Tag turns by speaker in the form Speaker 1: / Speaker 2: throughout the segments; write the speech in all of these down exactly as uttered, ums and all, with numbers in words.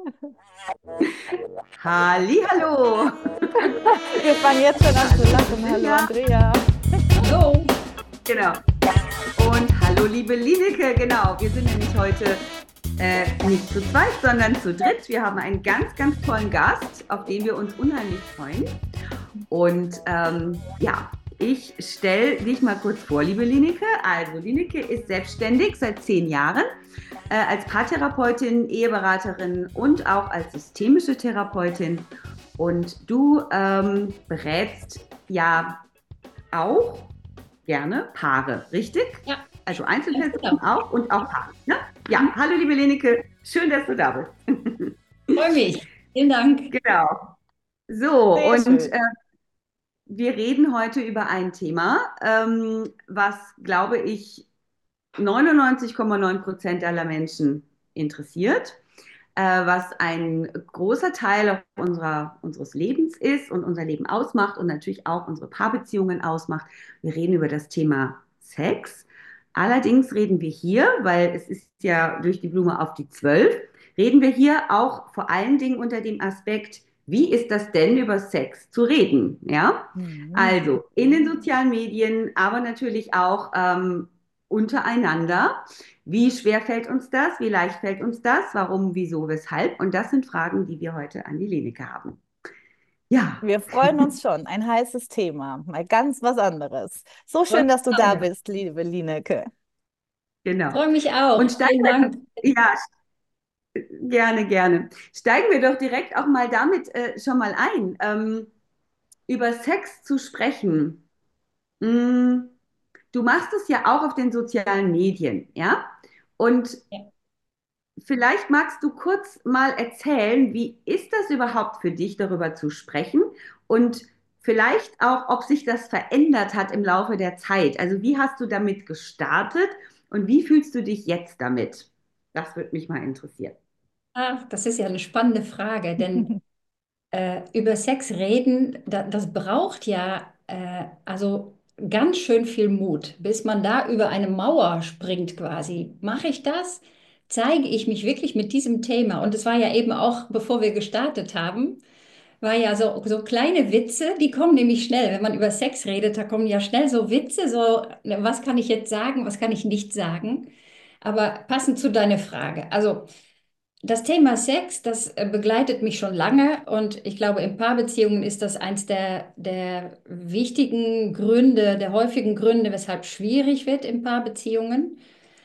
Speaker 1: Hallihallo.
Speaker 2: Wir fangen jetzt schon an zu
Speaker 1: Hallo, liebe
Speaker 2: lachen. Hallo
Speaker 1: Silja.
Speaker 2: Andrea.
Speaker 3: Hallo.
Speaker 1: Genau. Und hallo, liebe Lineke. Genau. Wir sind nämlich heute äh, nicht zu zweit, sondern zu dritt. Wir haben einen ganz, ganz tollen Gast, auf den wir uns unheimlich freuen. Und ähm, ja, ich stelle dich mal kurz vor, liebe Lineke. Also, Lineke ist selbstständig seit zehn Jahren äh, als Paartherapeutin, Eheberaterin und auch als systemische Therapeutin. Und du ähm, berätst ja auch gerne Paare, richtig?
Speaker 3: Ja,
Speaker 1: Also
Speaker 3: ganz
Speaker 1: Einzelpersonen
Speaker 3: genau.
Speaker 1: auch und auch Paare. Ne? Ja,
Speaker 3: Mhm.
Speaker 1: hallo liebe Lenike, schön, dass du da bist.
Speaker 3: Freue mich. Vielen Dank.
Speaker 1: Genau. So,
Speaker 2: Sehr
Speaker 1: und äh,
Speaker 2: schön.
Speaker 1: wir reden heute über ein Thema, ähm, was, glaube ich, neunundneunzig Komma neun Prozent aller Menschen interessiert, äh, was ein großer Teil unserer, unseres Lebens ist und unser Leben ausmacht und natürlich auch unsere Paarbeziehungen ausmacht. Wir reden über das Thema Sex. Allerdings reden wir hier, weil es ist ja durch die Blume auf die Zwölf, reden wir hier auch vor allen Dingen unter dem Aspekt, wie ist das denn über Sex zu reden? Ja,
Speaker 2: Mhm.
Speaker 1: also in den sozialen Medien, aber natürlich auch ähm, untereinander. Wie schwer fällt uns das? Wie leicht fällt uns das? Warum, wieso, weshalb? Und das sind Fragen, die wir heute an die Leneke haben. Ja,
Speaker 2: Wir freuen uns schon. Ein heißes Thema. Mal ganz was anderes. So
Speaker 3: Freue
Speaker 2: schön,
Speaker 3: mich
Speaker 2: dass du da
Speaker 3: auch.
Speaker 2: bist, liebe Lineke.
Speaker 1: genau.
Speaker 3: Freue mich
Speaker 1: Und
Speaker 3: auch.
Speaker 1: steigen
Speaker 3: Vielen
Speaker 1: wir,
Speaker 3: Dank.
Speaker 1: ja, gerne, gerne. Steigen wir doch direkt auch mal damit äh, schon mal ein, ähm, über Sex zu sprechen. Mm, du machst es ja auch auf den sozialen Medien, ja? Und
Speaker 3: Ja.
Speaker 1: vielleicht magst du kurz mal erzählen, wie ist das überhaupt für dich, darüber zu sprechen und vielleicht auch, ob sich das verändert hat im Laufe der Zeit. Also wie hast du damit gestartet und wie fühlst du dich jetzt damit? Das würde mich mal interessieren.
Speaker 3: Ach, das ist ja eine spannende Frage, denn äh, über Sex reden, da, das braucht ja äh, also ganz schön viel Mut, bis man da über eine Mauer springt quasi. Mache ich das? Zeige ich mich wirklich mit diesem Thema? Und es war ja eben auch, bevor wir gestartet haben, war ja so, so kleine Witze, die kommen nämlich schnell. Wenn man über Sex redet, da kommen ja schnell so Witze, so, ne, was kann ich jetzt sagen, was kann ich nicht sagen. Aber passend zu deiner Frage. Also, das Thema Sex, das äh, begleitet mich schon lange und ich glaube, in Paarbeziehungen ist das eins der, der wichtigen Gründe, der häufigen Gründe, weshalb schwierig wird in Paarbeziehungen.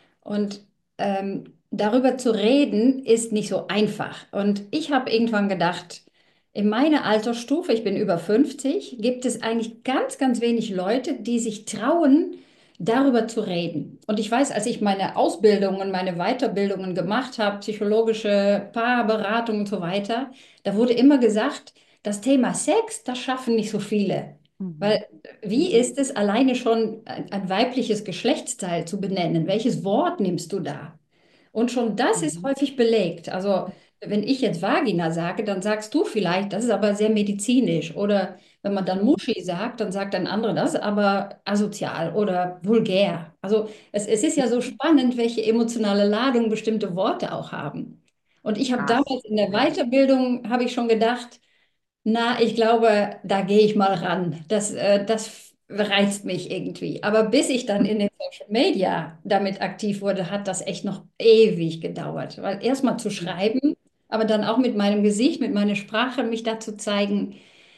Speaker 3: Und ähm, darüber zu reden ist nicht so einfach. Und ich habe irgendwann gedacht, in meiner Altersstufe, ich bin über fünfzig, gibt es eigentlich ganz, ganz wenig Leute, die sich trauen, darüber zu reden. Und ich weiß, als ich meine Ausbildungen, meine Weiterbildungen gemacht habe, psychologische Paarberatung und so weiter, da wurde immer gesagt, das Thema Sex, das schaffen nicht so viele.
Speaker 2: Mhm.
Speaker 3: Weil wie ist es alleine schon ein, ein weibliches Geschlechtsteil zu benennen? Welches Wort nimmst du da? Und schon das ist
Speaker 1: Mhm.
Speaker 3: häufig belegt. Also wenn ich jetzt Vagina sage, dann sagst du vielleicht, das ist aber sehr medizinisch. Oder wenn man dann Muschi sagt, dann sagt ein anderer, das ist aber asozial oder vulgär. Also es, es ist ja so spannend, welche emotionale Ladung bestimmte Worte auch haben. Und ich habe
Speaker 1: Krass.
Speaker 3: damals in der
Speaker 1: Ja.
Speaker 3: Weiterbildung, habe ich schon gedacht, na, ich glaube, da gehe ich mal ran. Das, äh, das reizt mich irgendwie. Aber bis ich dann in den Social Media damit aktiv wurde, hat das echt noch ewig gedauert. Weil erstmal zu schreiben, aber dann auch mit meinem Gesicht, mit meiner Sprache mich da zu zeigen,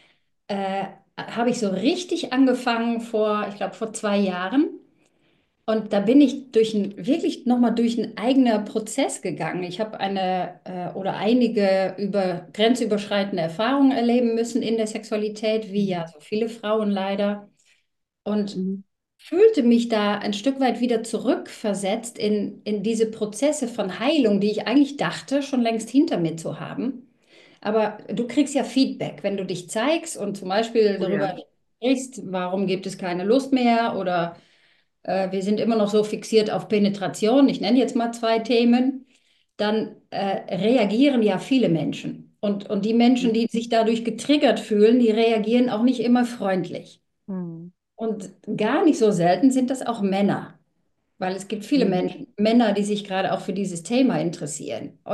Speaker 3: äh, habe ich so richtig angefangen vor, ich glaube, vor zwei Jahren. Und da bin ich durch ein, wirklich nochmal durch einen eigenen Prozess gegangen. Ich habe eine äh, oder einige über grenzüberschreitende Erfahrungen erleben müssen in der Sexualität, wie ja so viele Frauen leider. Und
Speaker 1: Mhm.
Speaker 3: fühlte mich da ein Stück weit wieder zurückversetzt in, in diese Prozesse von Heilung, die ich eigentlich dachte, schon längst hinter mir zu haben. Aber du kriegst ja Feedback, wenn du dich zeigst und zum Beispiel
Speaker 1: Oh
Speaker 3: darüber
Speaker 1: ja.
Speaker 3: sprichst, warum gibt es keine Lust mehr oder äh, wir sind immer noch so fixiert auf Penetration, ich nenne jetzt mal zwei Themen, dann äh, reagieren ja viele Menschen. Und, und die Menschen,
Speaker 1: Mhm.
Speaker 3: die sich dadurch getriggert fühlen, die reagieren auch nicht immer freundlich.
Speaker 2: Mhm.
Speaker 3: Und gar nicht so selten sind das auch Männer, weil es gibt viele
Speaker 1: Mhm.
Speaker 3: Menschen, Männer, die sich gerade auch für dieses Thema interessieren. Und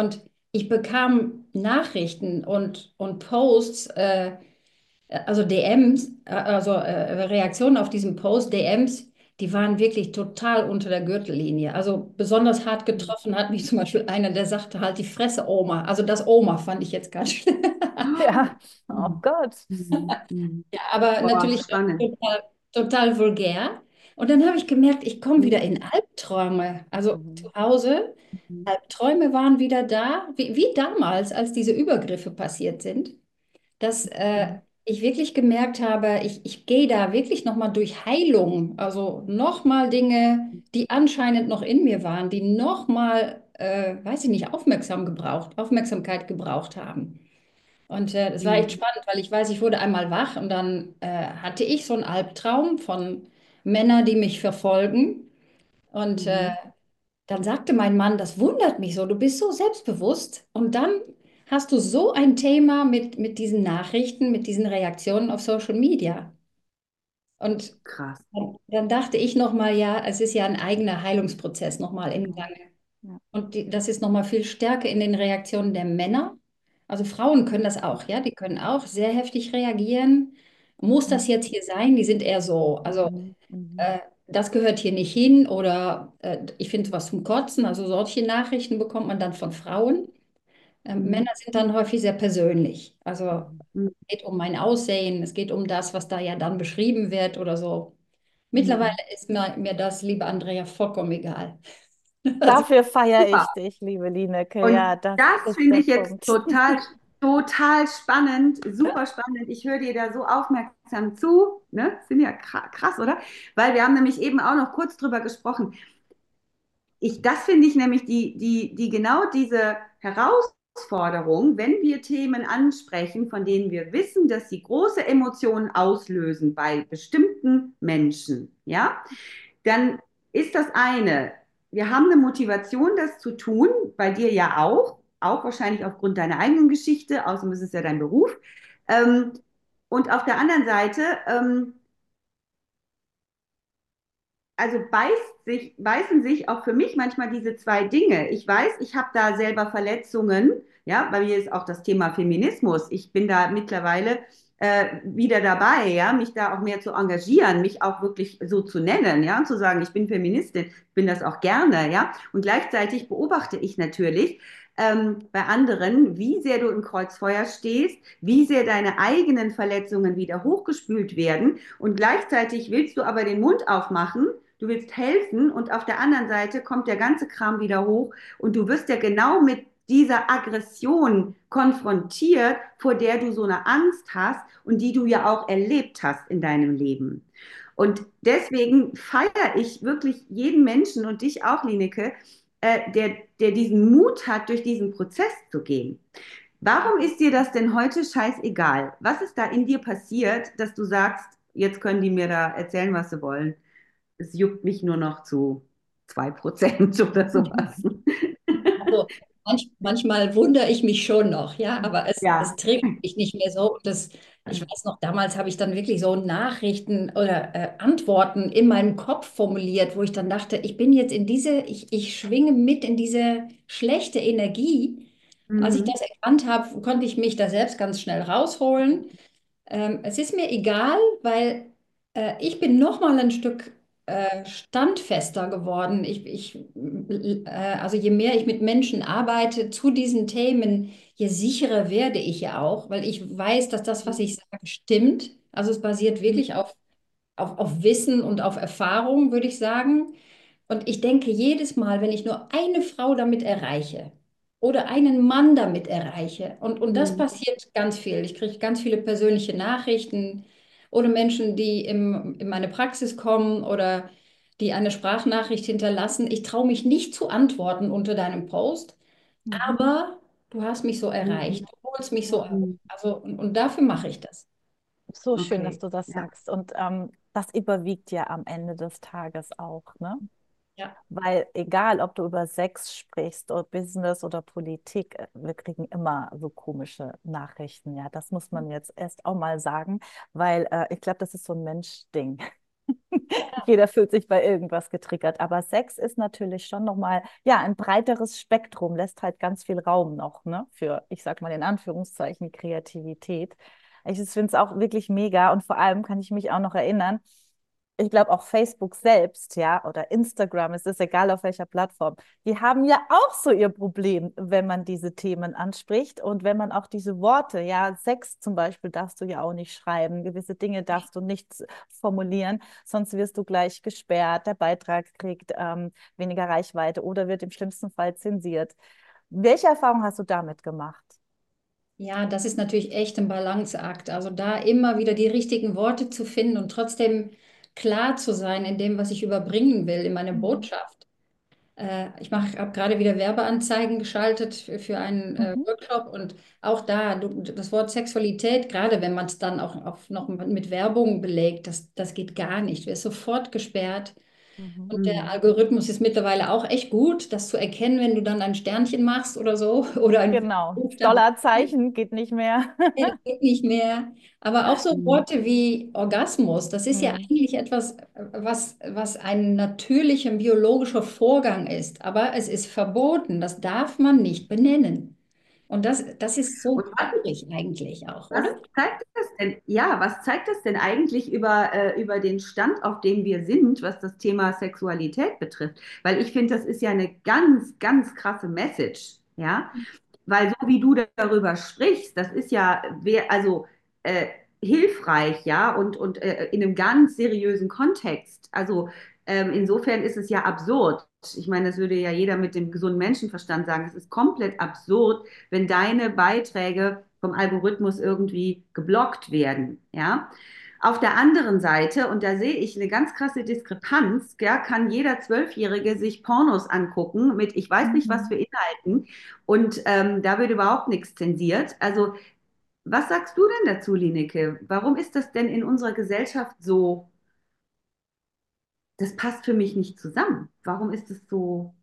Speaker 3: ich bekam Nachrichten und, und Posts, äh, also D Ms, äh, also äh, Reaktionen auf diesen Post, D Ms, die waren wirklich total unter der Gürtellinie. Also besonders hart getroffen hat mich zum Beispiel einer, der sagte halt die Fresse Oma. Also das Oma fand ich jetzt ganz schlimm.
Speaker 2: Ja, oh
Speaker 1: Mhm.
Speaker 2: Gott.
Speaker 1: Mhm. Mhm.
Speaker 3: Ja, aber
Speaker 1: Boah,
Speaker 3: natürlich
Speaker 1: spannend.
Speaker 3: total, total vulgär. Und dann habe ich gemerkt, ich komme wieder
Speaker 1: Mhm.
Speaker 3: in Albträume. Also zu
Speaker 2: Mhm.
Speaker 3: Hause,
Speaker 1: Mhm.
Speaker 3: Albträume waren wieder da, wie, wie damals, als diese Übergriffe passiert sind, dass äh,
Speaker 1: Mhm.
Speaker 3: ich wirklich gemerkt habe, ich, ich gehe da wirklich nochmal durch Heilung. Also nochmal Dinge, die anscheinend noch in mir waren, die nochmal, äh, weiß ich nicht, aufmerksam gebraucht, Aufmerksamkeit gebraucht haben. Und äh, es war echt
Speaker 1: Mhm.
Speaker 3: spannend, weil ich weiß, ich wurde einmal wach und dann äh, hatte ich so einen Albtraum von Männern, die mich verfolgen. Und äh,
Speaker 1: Mhm.
Speaker 3: dann sagte mein Mann, das wundert mich so, du bist so selbstbewusst. Und dann hast du so ein Thema mit, mit diesen Nachrichten, mit diesen Reaktionen auf Social Media. Und
Speaker 1: Krass.
Speaker 3: dann, dann dachte ich nochmal, ja, es ist ja ein eigener Heilungsprozess nochmal im
Speaker 2: Mhm.
Speaker 3: Gange.
Speaker 2: Ja.
Speaker 3: Und die, das ist nochmal viel stärker in den Reaktionen der Männer. Also Frauen können das auch, ja, die können auch sehr heftig reagieren. Muss das
Speaker 2: Mhm.
Speaker 3: jetzt hier sein? Die sind eher so, also
Speaker 2: Mhm. Mhm.
Speaker 3: äh, das gehört hier nicht hin oder äh, ich finde was zum Kotzen. Also solche Nachrichten bekommt man dann von Frauen. Ähm,
Speaker 1: Mhm.
Speaker 3: Männer sind dann häufig sehr persönlich. Also
Speaker 1: Mhm.
Speaker 3: es geht um mein Aussehen, es geht um das, was da ja dann beschrieben wird oder so. Mittlerweile
Speaker 1: Mhm.
Speaker 3: ist mir, mir das, liebe Andrea, vollkommen egal. Also,
Speaker 2: Dafür feiere
Speaker 1: Super.
Speaker 2: ich dich, liebe Lineke. Ja,
Speaker 1: Und
Speaker 2: das
Speaker 1: das
Speaker 2: ist
Speaker 1: finde
Speaker 2: der
Speaker 1: ich jetzt
Speaker 2: Punkt.
Speaker 1: total, total spannend, super spannend. Ich höre dir da so aufmerksam zu. Ne? Finde ja krass, oder? Weil wir haben nämlich eben auch noch kurz drüber gesprochen. Ich, das finde ich nämlich die, die, die genau diese Herausforderung, wenn wir Themen ansprechen, von denen wir wissen, dass sie große Emotionen auslösen bei bestimmten Menschen, ja, dann ist das eine, wir haben eine Motivation, das zu tun, bei dir ja auch, auch wahrscheinlich aufgrund deiner eigenen Geschichte, außerdem ist es ja dein Beruf. Ähm, und auf der anderen Seite, ähm, also beißt sich, beißen sich auch für mich manchmal diese zwei Dinge. Ich weiß, ich habe da selber Verletzungen. Ja, bei mir ist auch das Thema Feminismus. Ich bin da mittlerweile äh, wieder dabei, ja, mich da auch mehr zu engagieren, mich auch wirklich so zu nennen, ja, und zu sagen, ich bin Feministin, ich bin das auch gerne, ja. Und gleichzeitig beobachte ich natürlich ähm, bei anderen, wie sehr du im Kreuzfeuer stehst, wie sehr deine eigenen Verletzungen wieder hochgespült werden. Und gleichzeitig willst du aber den Mund aufmachen, du willst helfen und auf der anderen Seite kommt der ganze Kram wieder hoch und du wirst ja genau mit dieser Aggression konfrontiert, vor der du so eine Angst hast und die du ja auch erlebt hast in deinem Leben. Und deswegen feiere ich wirklich jeden Menschen und dich auch, Lineke, äh, der, der diesen Mut hat, durch diesen Prozess zu gehen. Warum ist dir das denn heute scheißegal? Was ist da in dir passiert, dass du sagst, jetzt können die mir da erzählen, was sie wollen? Es juckt mich nur noch zu zwei Prozent oder sowas.
Speaker 3: also manch, manchmal wundere ich mich schon noch, ja, aber es, es
Speaker 1: Ja.
Speaker 3: triggert mich nicht mehr so. Und das, ich weiß noch, damals habe ich dann wirklich so Nachrichten oder äh, Antworten in meinem Kopf formuliert, wo ich dann dachte, ich bin jetzt in diese, ich, ich schwinge mit in diese schlechte Energie. Als ich
Speaker 1: Mhm.
Speaker 3: das erkannt habe, konnte ich mich da selbst ganz schnell rausholen. Ähm, es ist mir egal, weil äh, ich bin noch mal ein Stück äh, standfester geworden. Ich, ich, äh, also je mehr ich mit Menschen arbeite zu diesen Themen, je sicherer werde ich ja auch, weil ich weiß, dass das, was ich sage, stimmt. Also es basiert wirklich auf, auf, auf Wissen und auf Erfahrung, würde ich sagen. Und ich denke jedes Mal, wenn ich nur eine Frau damit erreiche oder einen Mann damit erreiche, und, und das
Speaker 1: Mhm.
Speaker 3: passiert ganz viel. Ich kriege ganz viele persönliche Nachrichten oder Menschen, die im, in meine Praxis kommen oder die eine Sprachnachricht hinterlassen. Ich traue mich nicht zu antworten unter deinem Post,
Speaker 2: Mhm.
Speaker 3: aber du hast mich so
Speaker 1: Mhm.
Speaker 3: erreicht, du holst mich so
Speaker 2: Ja,
Speaker 3: ab.
Speaker 1: Mhm.
Speaker 3: Also, und, und dafür mache ich das.
Speaker 2: so schön, dass
Speaker 1: Okay,
Speaker 2: du das
Speaker 1: ja.
Speaker 2: sagst. Und ähm, das überwiegt ja am Ende des Tages auch, ne?
Speaker 3: Ja.
Speaker 2: Weil egal, ob du über Sex sprichst oder Business oder Politik, äh, wir kriegen immer so komische Nachrichten. Ja, das muss man jetzt erst auch mal sagen, weil äh, ich glaube, das ist so ein Menschding. Jeder fühlt sich bei irgendwas getriggert. Aber Sex ist natürlich schon nochmal, ja, ein breiteres Spektrum, lässt halt ganz viel Raum noch, ne, für, ich sag mal in Anführungszeichen, Kreativität. Ich finde es auch wirklich mega und vor allem kann ich mich auch noch erinnern, ich glaube auch Facebook selbst, ja, oder Instagram, es ist egal auf welcher Plattform, die haben ja auch so ihr Problem, wenn man diese Themen anspricht und wenn man auch diese Worte, ja, Sex zum Beispiel darfst du ja auch nicht schreiben, gewisse Dinge darfst du nicht formulieren, sonst wirst du gleich gesperrt, der Beitrag kriegt ähm, weniger Reichweite oder wird im schlimmsten Fall zensiert. Welche Erfahrung hast du damit gemacht?
Speaker 3: Ja, das ist natürlich echt ein Balanceakt. Also da immer wieder die richtigen Worte zu finden und trotzdem klar zu sein in dem, was ich überbringen will, in meiner
Speaker 2: Mhm.
Speaker 3: Botschaft. Äh, ich mache, habe gerade wieder Werbeanzeigen geschaltet für, für einen äh,
Speaker 2: Mhm.
Speaker 3: Workshop und auch da, du, das Wort Sexualität, gerade wenn man es dann auch, auch noch mit Werbung belegt, das, das geht gar nicht. Du wirst sofort gesperrt.
Speaker 2: Mhm.
Speaker 3: Und der
Speaker 1: Mhm.
Speaker 3: Algorithmus ist mittlerweile auch echt gut, das zu erkennen, wenn du dann ein Sternchen machst oder so oder ein
Speaker 2: Genau,
Speaker 3: Buchstaben.
Speaker 2: Dollarzeichen geht nicht mehr.
Speaker 3: Nee, das geht nicht mehr. Aber auch so
Speaker 1: Mhm.
Speaker 3: Worte wie Orgasmus, das ist ja
Speaker 2: Mhm.
Speaker 3: eigentlich etwas, was, was ein natürlicher biologischer Vorgang ist. Aber es ist verboten, das darf man nicht benennen. Und das, das ist so
Speaker 1: Und
Speaker 3: traurig eigentlich auch,
Speaker 1: was
Speaker 3: oder?
Speaker 1: zeigt das denn, ja, was zeigt das denn eigentlich über, äh, über den Stand, auf dem wir sind, was das Thema Sexualität betrifft? Weil ich finde, das ist ja eine ganz, ganz krasse Message, ja? Weil so wie du darüber sprichst, das ist ja, also äh, hilfreich, ja, und, und äh, in einem ganz seriösen Kontext. Also ähm, insofern ist es ja absurd. Ich meine, das würde ja jeder mit dem gesunden Menschenverstand sagen. Es ist komplett absurd, wenn deine Beiträge vom Algorithmus irgendwie geblockt werden, ja. Auf der anderen Seite, und da sehe ich eine ganz krasse Diskrepanz, ja, kann jeder Zwölfjährige sich Pornos angucken mit ich weiß nicht was für
Speaker 2: Mhm.
Speaker 1: Inhalten und ähm, da wird überhaupt nichts zensiert. Also was sagst du denn dazu, Lineke? Warum ist das denn in unserer Gesellschaft so, das passt für mich nicht zusammen? Warum ist es so,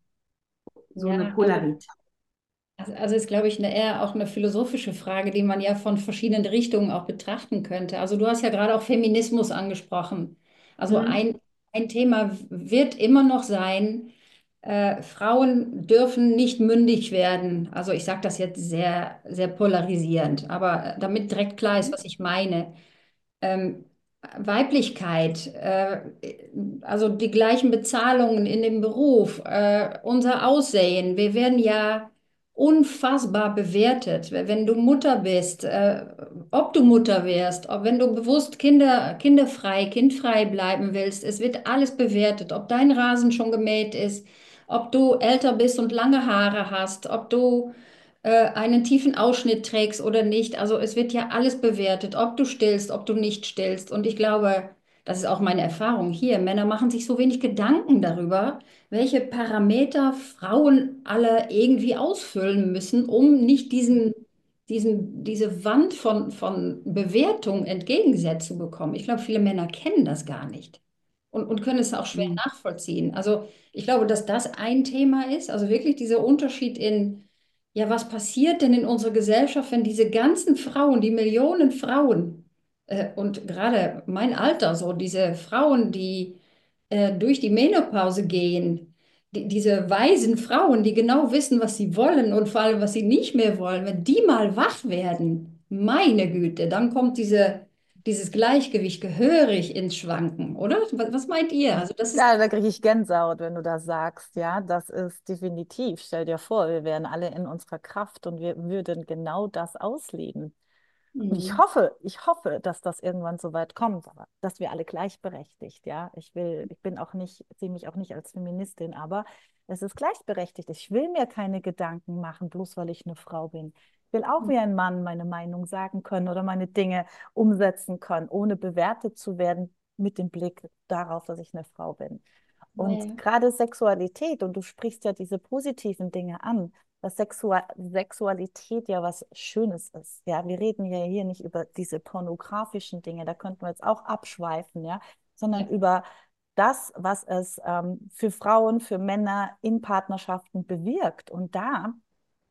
Speaker 1: so eine
Speaker 3: Ja, also
Speaker 1: Polarität?
Speaker 3: Also, also ist, glaube ich, eine, eher auch eine philosophische Frage, die man ja von verschiedenen Richtungen auch betrachten könnte. Also du hast ja gerade auch Feminismus angesprochen. Also
Speaker 1: Hm?
Speaker 3: ein, ein Thema wird immer noch sein, äh, Frauen dürfen nicht mündig werden. Also ich sage das jetzt sehr, sehr polarisierend, aber damit direkt klar ist, was ich meine. Ähm, Weiblichkeit, äh, also die gleichen Bezahlungen in dem Beruf, äh, unser Aussehen. Wir werden ja unfassbar bewertet. Wenn du Mutter bist, äh, ob du Mutter wirst, ob wenn du bewusst Kinder, kinderfrei, kindfrei bleiben willst, es wird alles bewertet. Ob dein Rasen schon gemäht ist, ob du älter bist und lange Haare hast, ob du äh, einen tiefen Ausschnitt trägst oder nicht. Also es wird ja alles bewertet, ob du stillst, ob du nicht stillst. Und ich glaube, das ist auch meine Erfahrung hier. Männer machen sich so wenig Gedanken darüber, welche Parameter Frauen alle irgendwie ausfüllen müssen, um nicht diesen, diesen, diese Wand von, von Bewertung entgegengesetzt zu bekommen. Ich glaube, viele Männer kennen das gar nicht und, und können es auch schwer
Speaker 1: Hm.
Speaker 3: nachvollziehen. Also ich glaube, dass das ein Thema ist, also wirklich dieser Unterschied in ja, was passiert denn in unserer Gesellschaft, wenn diese ganzen Frauen, die Millionen Frauen, äh, und gerade mein Alter, so diese Frauen, die äh, durch die Menopause gehen, die, diese weisen Frauen, die genau wissen, was sie wollen und vor allem, was sie nicht mehr wollen, wenn die mal wach werden, meine Güte, dann kommt diese, dieses Gleichgewicht gehörig ins Schwanken, oder? Was, was meint ihr? Also das ist,
Speaker 2: Ja, da kriege ich Gänsehaut, wenn du das sagst. Ja, das ist definitiv. Stell dir vor, wir wären alle in unserer Kraft und wir würden genau das ausleben. Und ich
Speaker 3: Mhm.
Speaker 2: hoffe, ich hoffe, dass das irgendwann so weit kommt, aber dass wir alle gleichberechtigt, ja. Ich will, ich bin auch nicht, sehe mich auch nicht als Feministin, aber es ist gleichberechtigt. Ich will mir keine Gedanken machen, bloß weil ich eine Frau bin. Ich will auch wie ein Mann meine Meinung sagen können oder meine Dinge umsetzen können, ohne bewertet zu werden mit dem Blick darauf, dass ich eine Frau bin. Und
Speaker 3: Ja,
Speaker 2: gerade Sexualität, und du sprichst ja diese positiven Dinge an, dass Sexua Sexualität ja was Schönes ist. Ja, wir reden ja hier nicht über diese pornografischen Dinge, da könnten wir jetzt auch abschweifen, ja, sondern
Speaker 3: ja,
Speaker 2: über das, was es ähm, für Frauen, für Männer in Partnerschaften bewirkt. Und da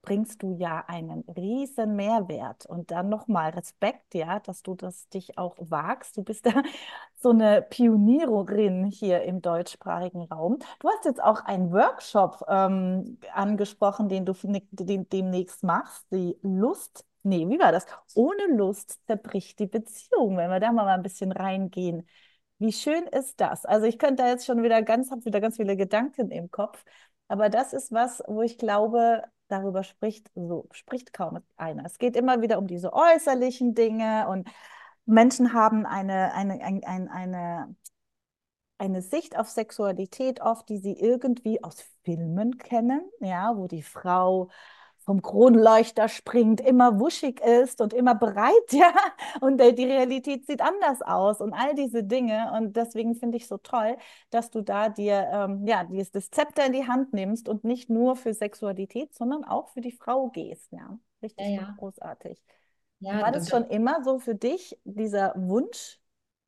Speaker 2: bringst du ja einen riesen Mehrwert. Und dann nochmal Respekt, ja, dass du das dich auch wagst. Du bist da so eine Pionierin hier im deutschsprachigen Raum. Du hast jetzt auch einen Workshop ähm, angesprochen, den du ne- den, demnächst machst, die Lust. Nee, wie war das? Ohne Lust zerbricht die Beziehung, wenn wir da mal ein bisschen reingehen. Wie schön ist das? Also ich könnte da jetzt schon wieder ganz, habe wieder ganz viele Gedanken im Kopf. Aber das ist was, wo ich glaube, darüber spricht, so spricht kaum einer. Es geht immer wieder um diese äußerlichen Dinge und Menschen haben eine, eine, ein, ein, eine, eine Sicht auf Sexualität oft, die sie irgendwie aus Filmen kennen, ja, wo die Frau vom Kronleuchter springt, immer wuschig ist und immer bereit, ja, und äh, die Realität sieht anders aus und all diese Dinge. Und deswegen finde ich so toll, dass du da dir, ähm, ja, dieses das Zepter in die Hand nimmst und nicht nur für Sexualität, sondern auch für die Frau gehst, ja.
Speaker 3: Ja,
Speaker 2: Richtig
Speaker 3: ja.
Speaker 2: großartig.
Speaker 3: Ja,
Speaker 2: War
Speaker 3: da,
Speaker 2: das schon
Speaker 3: da,
Speaker 2: immer so für dich, dieser Wunsch?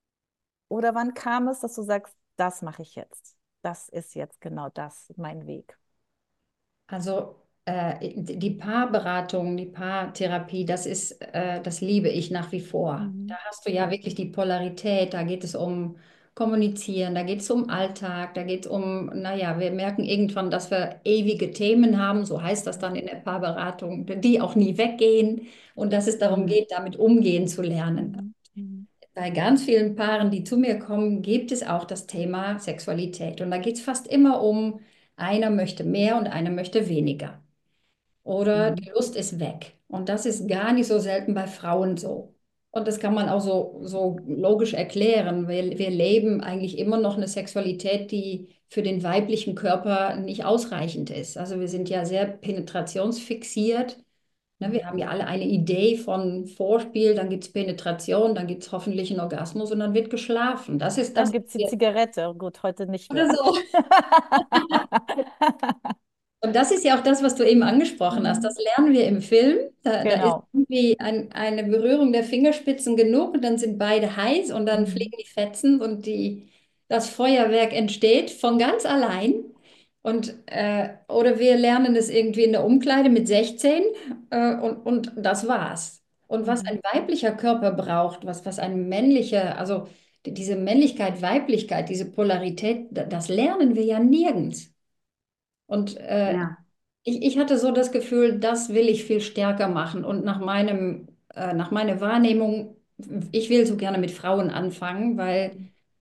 Speaker 2: Oder wann kam es, dass du sagst, das mache ich jetzt? Das ist jetzt genau das, mein Weg.
Speaker 3: also äh, die Paarberatung, die Paartherapie, das ist, äh, das liebe ich nach wie vor. Da
Speaker 2: Mhm.
Speaker 3: hast du ja wirklich die Polarität, da geht es um Kommunizieren, da geht es um Alltag, da geht es um, naja, wir merken irgendwann, dass wir ewige Themen haben, so heißt das dann in der Paarberatung, die auch nie weggehen und dass es darum
Speaker 1: Mhm.
Speaker 3: geht, damit umgehen zu lernen.
Speaker 2: Mhm. Mhm.
Speaker 3: Bei ganz vielen Paaren, die zu mir kommen, gibt es auch das Thema Sexualität. Und da geht es fast immer um, einer möchte mehr und einer möchte weniger. Oder
Speaker 1: Mhm.
Speaker 3: die Lust ist weg. Und das ist gar nicht so selten bei Frauen so. Und das kann man auch so, so logisch erklären. Wir, wir leben eigentlich immer noch eine Sexualität, die für den weiblichen Körper nicht ausreichend ist. Also wir sind ja sehr penetrationsfixiert. Ne, wir haben ja alle eine Idee von Vorspiel, dann gibt es Penetration, dann gibt es hoffentlich einen Orgasmus und dann wird geschlafen. Das ist
Speaker 2: Dann
Speaker 3: das,
Speaker 2: gibt es
Speaker 3: was
Speaker 2: die
Speaker 3: wir-
Speaker 2: Zigarette. Gut, heute nicht
Speaker 3: oder
Speaker 2: mehr.
Speaker 3: so. Und das ist ja auch das, was du eben angesprochen hast. Das
Speaker 2: Mhm.
Speaker 3: lernen wir im Film. Da, da ist
Speaker 2: Genau.
Speaker 3: irgendwie ein, eine Berührung der Fingerspitzen genug und dann sind beide heiß und dann
Speaker 2: Mhm.
Speaker 3: fliegen die Fetzen und die, das Feuerwerk entsteht von ganz allein. Und, äh, oder wir lernen es irgendwie in der Umkleide mit sechzehn äh, und, und das war's. Und was
Speaker 2: Mhm.
Speaker 3: ein weiblicher Körper braucht, was, was ein männlicher, also die- diese Männlichkeit, Weiblichkeit, diese Polarität, da- das lernen wir ja nirgends. Und äh,
Speaker 1: Ja.
Speaker 3: ich, ich hatte so das Gefühl, das will ich viel stärker machen. Und nach meinem, äh, nach meiner Wahrnehmung, ich will so gerne mit Frauen anfangen, weil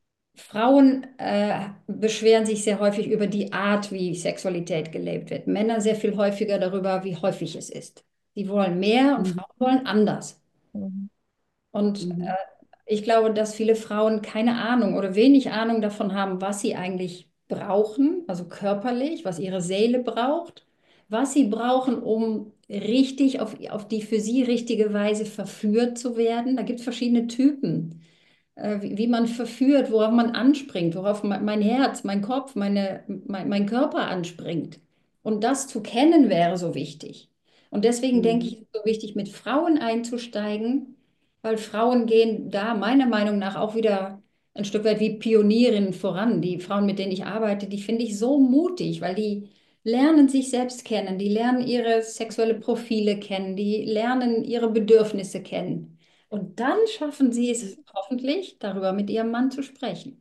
Speaker 3: Frauen äh, beschweren sich sehr häufig über die Art, wie Sexualität gelebt wird. Männer sehr viel häufiger darüber, wie häufig es ist. Die wollen mehr und
Speaker 1: Mhm.
Speaker 3: Frauen wollen anders.
Speaker 2: Mhm.
Speaker 3: Und äh,
Speaker 1: Mhm.
Speaker 3: ich glaube, dass viele Frauen keine Ahnung oder wenig Ahnung davon haben, was sie eigentlich brauchen, also körperlich, was ihre Seele braucht, was sie brauchen, um richtig auf, auf die für sie richtige Weise verführt zu werden. Da gibt es verschiedene Typen, äh, wie, wie man verführt, worauf man anspringt, worauf mein, mein Herz, mein Kopf, meine, mein, mein Körper anspringt. Und das zu kennen wäre so wichtig. Und deswegen denke ich,
Speaker 1: Mhm.
Speaker 3: es ist so wichtig, mit Frauen einzusteigen, weil Frauen gehen da meiner Meinung nach auch wieder ein Stück weit wie Pionierinnen voran. Die Frauen, mit denen ich arbeite, die finde ich so mutig, weil die lernen sich selbst kennen, die lernen ihre sexuelle Profile kennen, die lernen ihre Bedürfnisse kennen. Und dann schaffen sie es hoffentlich, darüber mit ihrem Mann zu sprechen.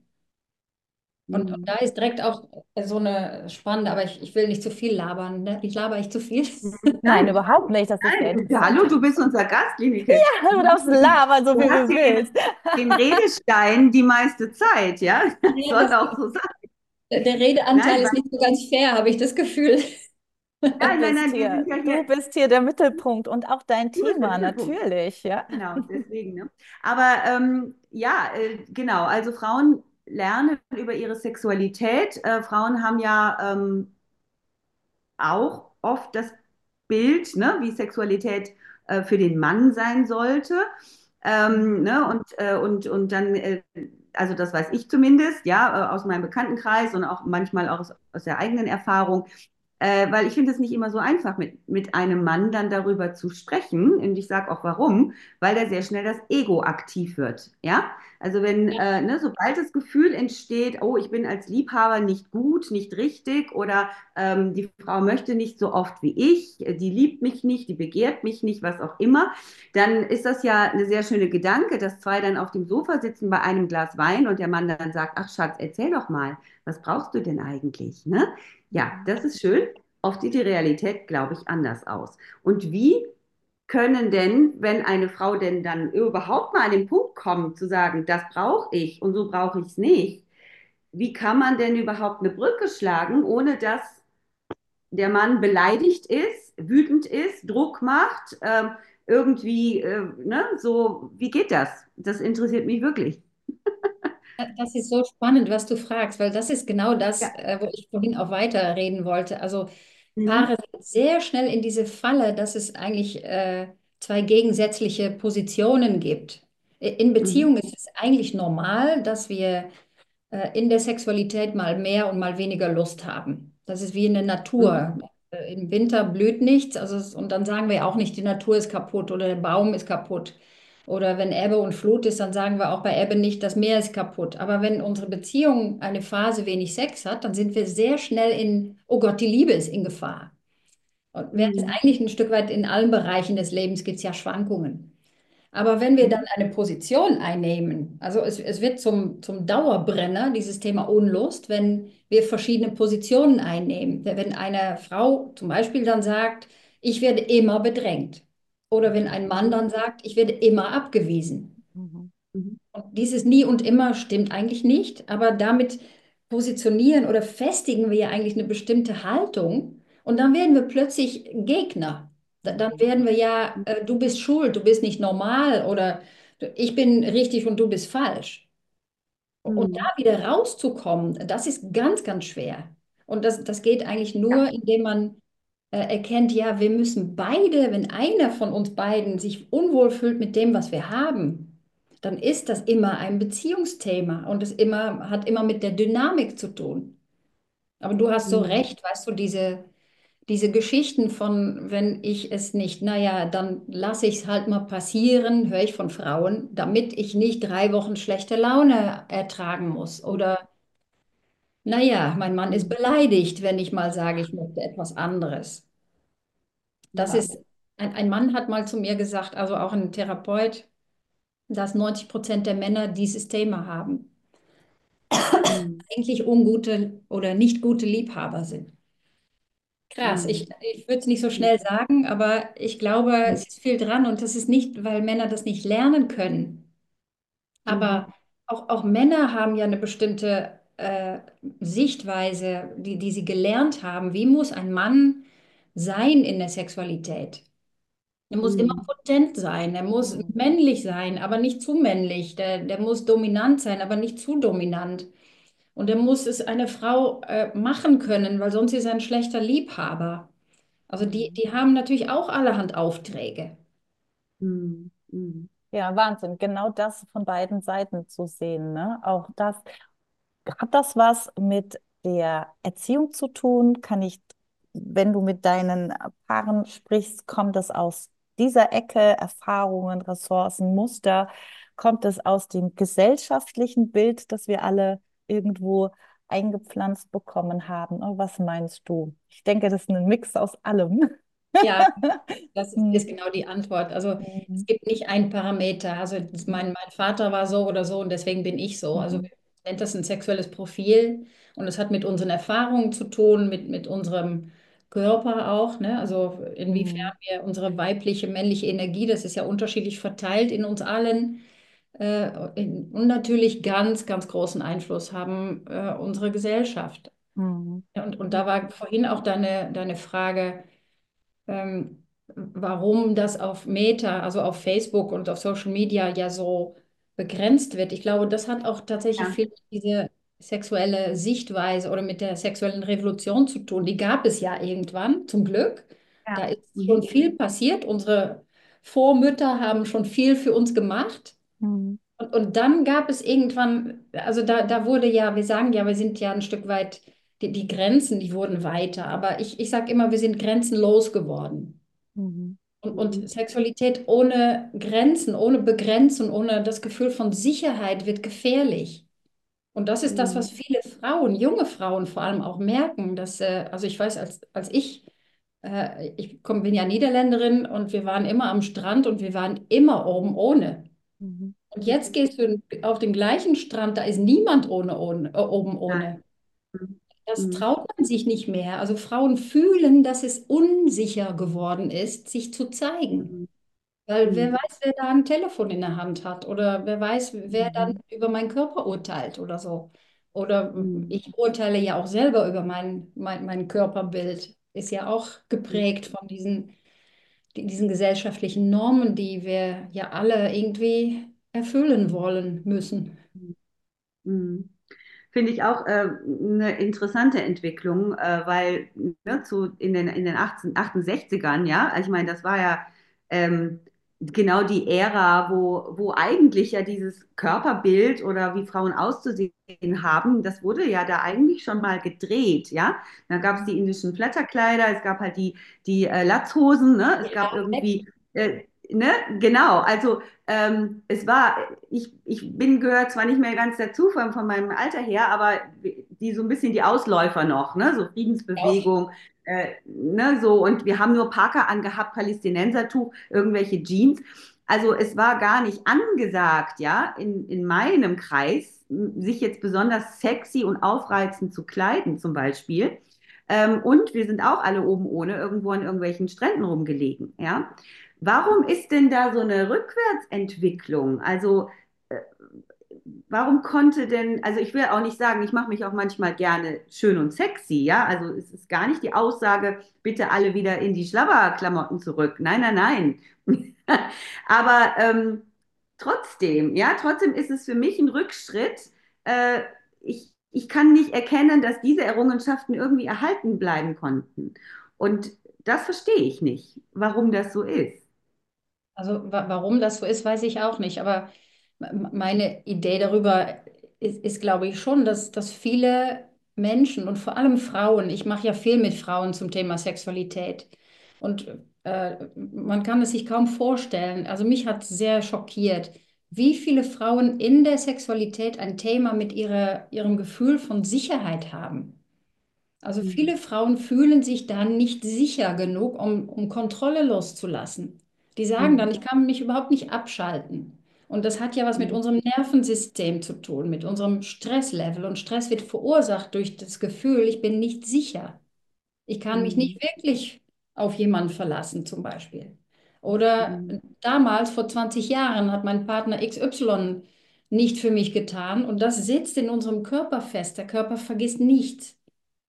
Speaker 3: Und, und
Speaker 1: Mhm.
Speaker 3: da ist direkt auch so eine spannende, aber ich, ich will nicht zu viel labern, ne? Ich laber ich zu viel.
Speaker 2: Nein,
Speaker 1: Nein,
Speaker 2: überhaupt nicht. Das ist ja
Speaker 1: nein,
Speaker 2: interessant.
Speaker 1: hallo, du bist unser Gast, Lineke.
Speaker 2: Du
Speaker 1: Du,
Speaker 2: darfst labern, so
Speaker 1: du
Speaker 2: viel
Speaker 1: hast
Speaker 2: du
Speaker 1: hier
Speaker 2: willst.
Speaker 1: den, den Redestein die meiste Zeit, ja? Das
Speaker 3: Ja,
Speaker 1: soll
Speaker 3: das,
Speaker 1: auch so sein.
Speaker 3: der Redeanteil
Speaker 1: Nein,
Speaker 3: ist
Speaker 1: weil,
Speaker 3: nicht so ganz fair, habe ich das Gefühl.
Speaker 2: Du
Speaker 1: nein, nein,
Speaker 2: bist
Speaker 1: nein, wir
Speaker 2: hier,
Speaker 1: sind ja
Speaker 2: du
Speaker 1: hier,
Speaker 2: bist hier der Mittelpunkt und auch dein
Speaker 1: du bist der
Speaker 2: Thema,
Speaker 1: Mittelpunkt.
Speaker 2: natürlich, ja.
Speaker 1: Genau, deswegen, ne? Aber ähm, ja, äh, genau, also Frauen lernen über ihre Sexualität. Äh, Frauen haben ja ähm, auch oft das Bild, ne, wie Sexualität äh, für den Mann sein sollte. Ähm, ne, und, äh, und, und dann, äh, also das weiß ich zumindest, ja, äh, aus meinem Bekanntenkreis und auch manchmal auch aus, aus der eigenen Erfahrung. Äh, weil ich finde es nicht immer so einfach, mit, mit einem Mann dann darüber zu sprechen. Und ich sage auch warum, weil da sehr schnell das Ego aktiv wird. Ja, also wenn,
Speaker 3: Ja,
Speaker 1: äh, ne, sobald das Gefühl entsteht, oh, ich bin als Liebhaber nicht gut, nicht richtig oder ähm, die Frau möchte nicht so oft wie ich, die liebt mich nicht, die begehrt mich nicht, was auch immer, dann ist das ja eine sehr schöne Gedanke, dass zwei dann auf dem Sofa sitzen bei einem Glas Wein und der Mann dann sagt, ach Schatz, erzähl doch mal, was brauchst du denn eigentlich? Ne? Ja,
Speaker 2: Mhm.
Speaker 1: das ist schön. Oft sieht die Realität, glaube ich, anders aus. Und wie können denn, wenn eine Frau denn dann überhaupt mal an den Punkt kommt, zu sagen, das brauche ich und so brauche ich es nicht, wie kann man denn überhaupt eine Brücke schlagen, ohne dass der Mann beleidigt ist, wütend ist, Druck macht, ähm, irgendwie, äh, ne, so, wie geht das? Das interessiert mich wirklich.
Speaker 3: das ist so spannend, was du fragst, weil das ist genau das,
Speaker 1: Ja.
Speaker 3: äh, wo ich vorhin auch weiterreden wollte. Also
Speaker 1: Mhm.
Speaker 3: Paare sind sehr schnell in diese Falle, dass es eigentlich äh, zwei gegensätzliche Positionen gibt. I- In
Speaker 1: Mhm.
Speaker 3: Beziehungen ist es eigentlich normal, dass wir äh, in der Sexualität mal mehr und mal weniger Lust haben. Das ist wie in der
Speaker 1: Mhm.
Speaker 3: Natur. Äh, Im Winter blüht nichts, also es, und dann sagen wir auch nicht, die Natur ist kaputt oder der Baum ist kaputt. Oder wenn Ebbe und Flut ist, dann sagen wir auch bei Ebbe nicht, das Meer ist kaputt. Aber wenn unsere Beziehung eine Phase wenig Sex hat, dann sind wir sehr schnell in, oh Gott, die Liebe ist in Gefahr. Und während es
Speaker 1: Mhm.
Speaker 3: eigentlich ein Stück weit in allen Bereichen des Lebens gibt es ja Schwankungen. Aber wenn wir dann
Speaker 1: Mhm.
Speaker 3: eine Position einnehmen, also es, es wird zum, zum Dauerbrenner, dieses Thema Unlust, wenn wir verschiedene Positionen einnehmen. Wenn eine Frau zum Beispiel dann sagt, ich werde immer bedrängt. Oder wenn ein Mann
Speaker 1: Mhm.
Speaker 3: dann sagt, ich werde immer abgewiesen.
Speaker 2: Mhm.
Speaker 1: Mhm.
Speaker 3: Und dieses Nie und Immer stimmt eigentlich nicht, aber damit positionieren oder festigen wir ja eigentlich eine bestimmte Haltung und dann werden wir plötzlich Gegner. Da- Dann werden wir ja, äh, du bist schuld, du bist nicht normal oder ich bin richtig und du bist falsch. Und da
Speaker 1: Mhm.
Speaker 3: wieder rauszukommen, das ist ganz, ganz schwer. Und das, das geht eigentlich nur, indem man äh, erkennt, ja, wir müssen beide, wenn einer von uns beiden sich unwohl fühlt mit dem, was wir haben, dann ist das immer ein Beziehungsthema und es immer, hat immer mit der Dynamik zu tun. Aber du hast so
Speaker 1: Mhm.
Speaker 3: recht, weißt du, diese, diese Geschichten von, wenn ich es nicht, naja, dann lasse ich es halt mal passieren, höre ich von Frauen, damit ich nicht drei Wochen schlechte Laune ertragen muss. Oder, naja, mein Mann ist
Speaker 1: Mhm.
Speaker 3: beleidigt, wenn ich mal sage, ich möchte etwas anderes. Das
Speaker 1: Ja.
Speaker 3: ist, ein, ein Mann hat mal zu mir gesagt, also auch ein Therapeut, dass neunzig Prozent der Männer dieses Thema haben.
Speaker 1: Mhm.
Speaker 3: Eigentlich ungute oder nicht gute Liebhaber sind. Krass, ich,
Speaker 1: Mhm.
Speaker 3: ich würde es nicht so schnell sagen, aber ich glaube,
Speaker 1: Mhm.
Speaker 3: es ist viel dran und das ist nicht, weil Männer das nicht lernen können. Aber
Speaker 1: Mhm.
Speaker 3: auch, auch Männer haben ja eine bestimmte äh, Sichtweise, die, die sie gelernt haben. Wie muss ein Mann sein in der Sexualität? Er muss immer
Speaker 1: Mhm.
Speaker 3: potent sein, er muss
Speaker 2: Mhm.
Speaker 3: männlich sein, aber nicht zu männlich. Der, der muss dominant sein, aber nicht zu dominant. Und er muss es eine Frau äh, machen können, weil sonst ist er ein schlechter Liebhaber. Also die,
Speaker 2: Mhm.
Speaker 3: die haben natürlich auch allerhand Aufträge.
Speaker 1: Mhm. Mhm.
Speaker 2: Ja, Wahnsinn, genau das von beiden Seiten zu sehen, ne? Auch das, hat das was mit der Erziehung zu tun? Kann ich, wenn du mit deinen Paaren sprichst, kommt es aus dieser Ecke, Erfahrungen, Ressourcen, Muster? Kommt es aus dem gesellschaftlichen Bild, das wir alle irgendwo eingepflanzt bekommen haben? Oh, was meinst du? Ich denke, das ist ein Mix aus allem.
Speaker 3: Ja, das ist,
Speaker 2: Hm.
Speaker 3: ist genau die Antwort. Also es
Speaker 2: Mhm.
Speaker 3: gibt nicht einen Parameter. Also mein, mein Vater war so oder so und deswegen bin ich so. Also
Speaker 2: Mhm.
Speaker 3: wir nennen das ein sexuelles Profil und es hat mit unseren Erfahrungen zu tun, mit, mit unserem Körper auch. Ne? Also inwiefern
Speaker 2: Mhm.
Speaker 3: wir unsere weibliche, männliche Energie, das ist ja unterschiedlich verteilt in uns allen. Äh, in, und natürlich ganz, ganz großen Einfluss haben äh, unsere Gesellschaft.
Speaker 2: Mhm.
Speaker 3: Ja, Und, und da war vorhin auch deine, deine Frage, ähm, warum das auf Meta, also auf Facebook und auf Social Media ja so begrenzt wird. Ich glaube, das hat auch tatsächlich
Speaker 1: Ja.
Speaker 3: viel mit dieser sexuelle Sichtweise oder mit der sexuellen Revolution zu tun. Die gab es ja irgendwann, zum Glück. Da
Speaker 1: Ja.
Speaker 3: ist schon
Speaker 1: Mhm.
Speaker 3: viel passiert. Unsere Vormütter haben schon viel für uns gemacht.
Speaker 2: Mhm.
Speaker 3: Und, und dann gab es irgendwann, also da, da wurde ja, wir sagen ja, wir sind ja ein Stück weit die, die Grenzen, die wurden weiter. Aber ich, ich sage immer, wir sind grenzenlos geworden.
Speaker 2: Mhm.
Speaker 3: Und, und
Speaker 1: Mhm.
Speaker 3: Sexualität ohne Grenzen, ohne Begrenzung, ohne das Gefühl von Sicherheit wird gefährlich. Und das ist das, was
Speaker 1: Mhm.
Speaker 3: viele Frauen, junge Frauen vor allem auch merken, dass, äh, also ich weiß, als, als ich, äh, ich komm, bin ja Niederländerin und wir waren immer am Strand und wir waren immer oben ohne.
Speaker 2: Mhm.
Speaker 3: Und jetzt gehst du auf den gleichen Strand, da ist niemand ohne, ohne, äh, oben
Speaker 1: Nein.
Speaker 3: ohne.
Speaker 1: Mhm.
Speaker 3: Das
Speaker 1: Mhm.
Speaker 3: traut man sich nicht mehr. Also Frauen fühlen, dass es unsicher geworden ist, sich zu zeigen.
Speaker 1: Mhm.
Speaker 3: Weil wer
Speaker 1: Mhm.
Speaker 3: weiß, wer da ein Telefon in der Hand hat oder wer weiß, wer dann
Speaker 1: Mhm.
Speaker 3: über meinen Körper urteilt oder so. Oder
Speaker 1: Mhm.
Speaker 3: ich urteile ja auch selber über mein, mein, mein Körperbild. Ist ja auch
Speaker 1: Mhm.
Speaker 3: geprägt von diesen, die- diesen gesellschaftlichen Normen, die wir ja alle irgendwie erfüllen wollen müssen.
Speaker 1: Mhm. Finde ich auch äh, eine interessante Entwicklung, äh, weil ne, zu, in den, in den achtzehn, achtundsechzigern, ja, also ich meine, das war ja ähm, genau die Ära, wo, wo eigentlich ja dieses Körperbild oder wie Frauen auszusehen haben, das wurde ja da eigentlich schon mal gedreht, ja. Da gab es die indischen Flatterkleider, es gab halt die, die äh, Latzhosen, ne? Es gab irgendwie, äh, ne, genau, also ähm, es war, ich, ich bin gehört zwar nicht mehr ganz dazu von, von meinem Alter her, aber die so ein bisschen die Ausläufer noch, ne? So
Speaker 3: Auch.
Speaker 1: Friedensbewegung, äh, ne? So, und wir haben nur Parker angehabt, Palästinensertuch, irgendwelche Jeans. Also es war gar nicht angesagt, ja, in, in meinem Kreis, sich jetzt besonders sexy und aufreizend zu kleiden, zum Beispiel. Ähm, und wir sind auch alle oben ohne irgendwo an irgendwelchen Stränden rumgelegen, ja. Warum ist denn da so eine Rückwärtsentwicklung? Also, äh, warum konnte denn, also ich will auch nicht sagen, ich mache mich auch manchmal gerne schön und sexy, ja? Also es ist gar nicht die Aussage, bitte alle wieder in die Schlabberklamotten zurück. Nein, nein, nein. Aber ähm, trotzdem, ja, trotzdem ist es für mich ein Rückschritt. Äh, ich, ich kann nicht erkennen, dass diese Errungenschaften irgendwie erhalten bleiben konnten. Und das verstehe ich nicht, warum das so ist.
Speaker 3: Also wa warum das so ist, weiß ich auch nicht. Aber m- meine Idee darüber ist, ist glaube ich, schon, dass, dass viele Menschen und vor allem Frauen, ich mache ja viel mit Frauen zum Thema Sexualität und äh, man kann es sich kaum vorstellen. Also mich hat sehr schockiert, wie viele Frauen in der Sexualität ein Thema mit ihrer, ihrem Gefühl von Sicherheit haben. Also
Speaker 1: Mhm.
Speaker 3: viele Frauen fühlen sich dann nicht sicher genug, um, um Kontrolle loszulassen. Die sagen dann,
Speaker 1: Mhm.
Speaker 3: ich kann mich überhaupt nicht abschalten. Und das hat ja was mit
Speaker 1: Mhm.
Speaker 3: unserem Nervensystem zu tun, mit unserem Stresslevel. Und Stress wird verursacht durch das Gefühl, ich bin nicht sicher. Ich kann mich
Speaker 1: Mhm.
Speaker 3: nicht wirklich auf jemanden verlassen, zum Beispiel. Oder
Speaker 1: Mhm.
Speaker 3: damals, vor zwanzig Jahren, hat mein Partner X Y nicht für mich getan. Und das sitzt in unserem Körper fest. Der Körper vergisst nichts.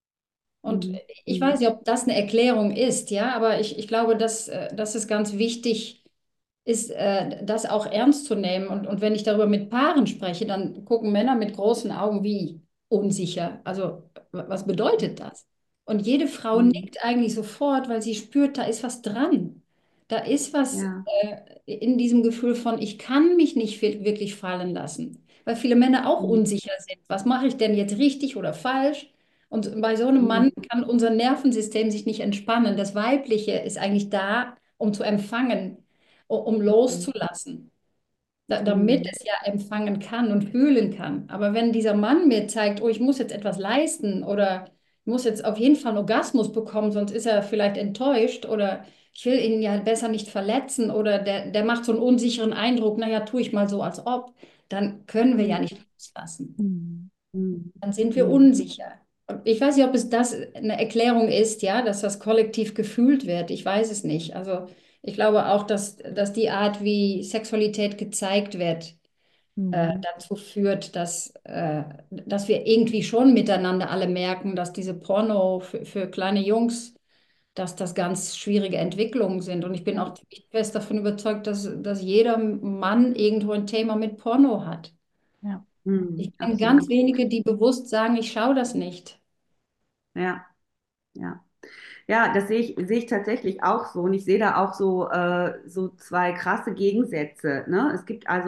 Speaker 3: Und
Speaker 1: Mhm.
Speaker 3: ich weiß
Speaker 1: Mhm.
Speaker 3: nicht, ob das eine Erklärung ist, ja, aber ich, ich glaube, dass, äh, dass es ganz wichtig ist, äh, das auch ernst zu nehmen. Und, und wenn ich darüber mit Paaren spreche, dann gucken Männer mit großen Augen wie unsicher. Also, w- was bedeutet das? Und jede Frau
Speaker 1: Mhm.
Speaker 3: nickt eigentlich sofort, weil sie spürt, da ist was dran. Da ist was
Speaker 1: Ja.
Speaker 3: äh, in diesem Gefühl von, ich kann mich nicht wir- wirklich fallen lassen. Weil viele Männer auch
Speaker 1: Mhm.
Speaker 3: unsicher sind. Was mache ich denn jetzt richtig oder falsch? Und bei so einem Mann
Speaker 1: Mhm.
Speaker 3: kann unser Nervensystem sich nicht entspannen. Das Weibliche ist eigentlich da, um zu empfangen, u- um
Speaker 1: Mhm.
Speaker 3: loszulassen, da, damit
Speaker 1: Mhm.
Speaker 3: es ja empfangen kann und fühlen kann. Aber wenn dieser Mann mir zeigt, oh, ich muss jetzt etwas leisten oder ich muss jetzt auf jeden Fall einen Orgasmus bekommen, sonst ist er vielleicht enttäuscht oder ich will ihn ja besser nicht verletzen oder der, der macht so einen unsicheren Eindruck, naja, tue ich mal so, als ob, dann können wir ja
Speaker 1: Mhm.
Speaker 3: nicht loslassen.
Speaker 2: Mhm.
Speaker 1: Mhm.
Speaker 3: Dann sind wir
Speaker 1: Mhm.
Speaker 3: unsicher. Ich weiß nicht, ob es das eine Erklärung ist, ja, dass das kollektiv gefühlt wird. Ich weiß es nicht. Also ich glaube auch, dass, dass die Art, wie Sexualität gezeigt wird, äh,
Speaker 2: Mhm.
Speaker 3: dazu führt, dass, äh, dass wir irgendwie schon miteinander alle merken, dass diese Porno für, für kleine Jungs, dass das ganz schwierige Entwicklungen sind. Und ich bin
Speaker 2: Ja.
Speaker 3: auch ziemlich fest davon überzeugt, dass, dass jeder Mann irgendwo ein Thema mit Porno hat.
Speaker 2: Ja.
Speaker 1: Mhm.
Speaker 3: Ich kenne ganz
Speaker 1: Absolut.
Speaker 3: wenige, die bewusst sagen, ich schaue das nicht.
Speaker 1: Ja, ja. Ja, das sehe ich, sehe ich tatsächlich auch so. Und ich sehe da auch so, äh, so zwei krasse Gegensätze. Ne? Es gibt also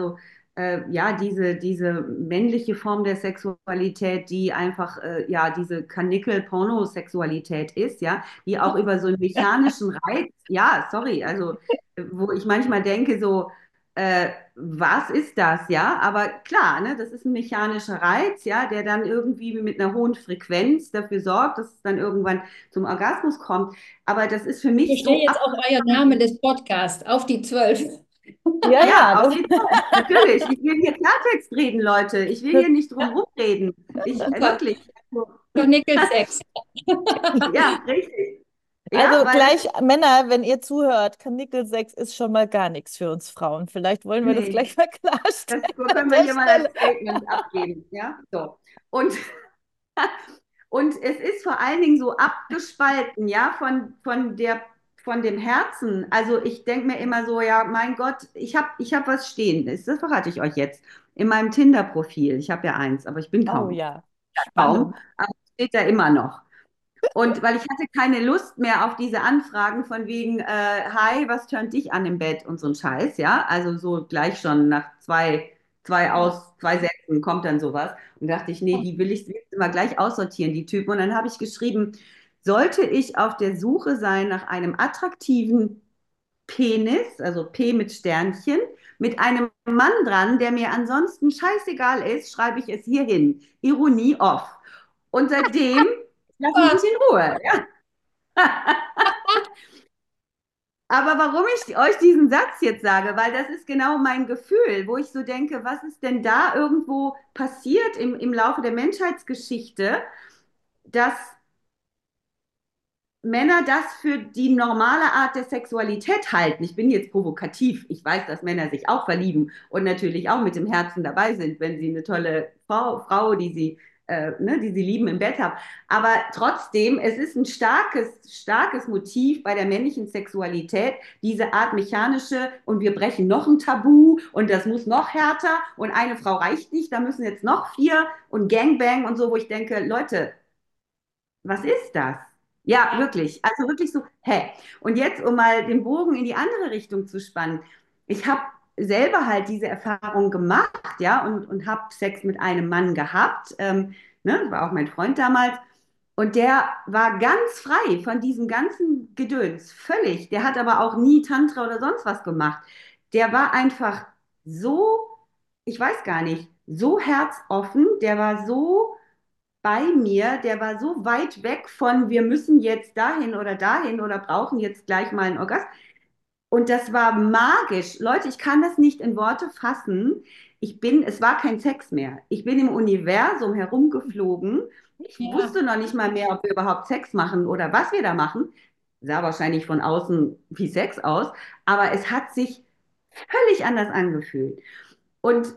Speaker 1: äh, ja, diese, diese männliche Form der Sexualität, die einfach, äh, ja, diese Karnickel-Pornosexualität ist, ja, die auch über so einen mechanischen Reiz, ja, sorry, also, äh, wo ich manchmal denke, so, äh, was ist das, ja? Aber klar, ne, das ist ein mechanischer Reiz, ja, der dann irgendwie mit einer hohen Frequenz dafür sorgt, dass es dann irgendwann zum Orgasmus kommt. Aber das ist für
Speaker 3: Ich
Speaker 1: mich
Speaker 3: stehe
Speaker 1: so
Speaker 3: jetzt auch euer Name des Podcasts auf die zwölf.
Speaker 2: Ja, ja,
Speaker 1: ja, auf
Speaker 2: das,
Speaker 1: jeden Fall. Natürlich. Ich will hier Klartext reden, Leute. Ich will
Speaker 2: das,
Speaker 1: hier nicht drum rumreden. Ich, äh,
Speaker 3: Super.
Speaker 1: wirklich. Also,
Speaker 3: Karnickelsex.
Speaker 1: ja, richtig. Ja,
Speaker 2: also
Speaker 1: weil
Speaker 2: gleich
Speaker 1: es,
Speaker 2: Männer, wenn ihr zuhört, Kanickelsex ist schon mal gar nichts für uns Frauen. Vielleicht wollen wir das
Speaker 1: nee,
Speaker 2: gleich mal
Speaker 1: das
Speaker 2: klarstellen an
Speaker 1: können wir
Speaker 2: der
Speaker 1: hier mal als
Speaker 2: Stelle.
Speaker 1: Statement abgeben. Ja, so. Und, und es ist vor allen Dingen so abgespalten, ja, von, von der, von dem Herzen. Also ich denke mir immer so, ja, mein Gott, ich habe ich hab was stehen. Das, das verrate ich euch jetzt. In meinem Tinder-Profil. Ich habe ja eins, aber ich bin
Speaker 2: Oh
Speaker 1: kaum.
Speaker 2: ja,
Speaker 1: Kaum.
Speaker 2: spannend.
Speaker 1: Aber es steht da immer noch. Und weil ich hatte keine Lust mehr auf diese Anfragen von wegen, äh, hi, was tönt dich an im Bett und so ein Scheiß, ja? Also so gleich schon nach zwei, zwei
Speaker 3: Ja.
Speaker 1: aus, zwei Sätzen kommt dann sowas. Und dachte ich, nee, die will ich immer gleich aussortieren, die Typen. Und dann habe ich geschrieben, sollte ich auf der Suche sein nach einem attraktiven Penis, also P mit Sternchen, mit einem Mann dran, der mir ansonsten scheißegal ist, schreibe ich es hier hin. Ironie off. Und seitdem lassen die mich in Ruhe. Ja. Aber warum ich euch diesen Satz jetzt sage, weil das ist genau mein Gefühl, wo ich so denke, was ist denn da irgendwo passiert im, im Laufe der Menschheitsgeschichte, dass Männer das für die normale Art der Sexualität halten. Ich bin jetzt provokativ. Ich weiß, dass Männer sich auch verlieben und natürlich auch mit dem Herzen dabei sind, wenn sie eine tolle Frau, Frau die sie, äh, ne, die sie lieben, im Bett haben. Aber trotzdem, es ist ein starkes, starkes Motiv bei der männlichen Sexualität, diese Art mechanische und wir brechen noch ein Tabu und das muss noch härter und eine Frau reicht nicht, da müssen jetzt noch vier und Gangbang und so, wo ich denke, Leute, was ist das? Ja,
Speaker 3: Ja.
Speaker 1: wirklich. Also wirklich so, hä? Und jetzt, um mal den Bogen in die andere Richtung zu spannen. Ich habe selber halt diese Erfahrung gemacht, ja, und, und habe Sex mit einem Mann gehabt. Ähm, ne, war auch mein Freund damals. Und der war ganz frei von diesem ganzen Gedöns, völlig. Der hat aber auch nie Tantra oder sonst was gemacht. Der war einfach so, ich weiß gar nicht, so herzoffen, der war so bei mir, der war so weit weg von, wir müssen jetzt dahin oder dahin oder brauchen jetzt gleich mal einen Orgasmus. Und das war magisch. Leute, ich kann das nicht in Worte fassen. Ich bin, es war kein Sex mehr. Ich bin im Universum herumgeflogen. Ich
Speaker 3: Ja.
Speaker 1: wusste noch nicht mal mehr, ob wir überhaupt Sex machen oder was wir da machen. Sah wahrscheinlich von außen wie Sex aus, aber es hat sich völlig anders angefühlt. Und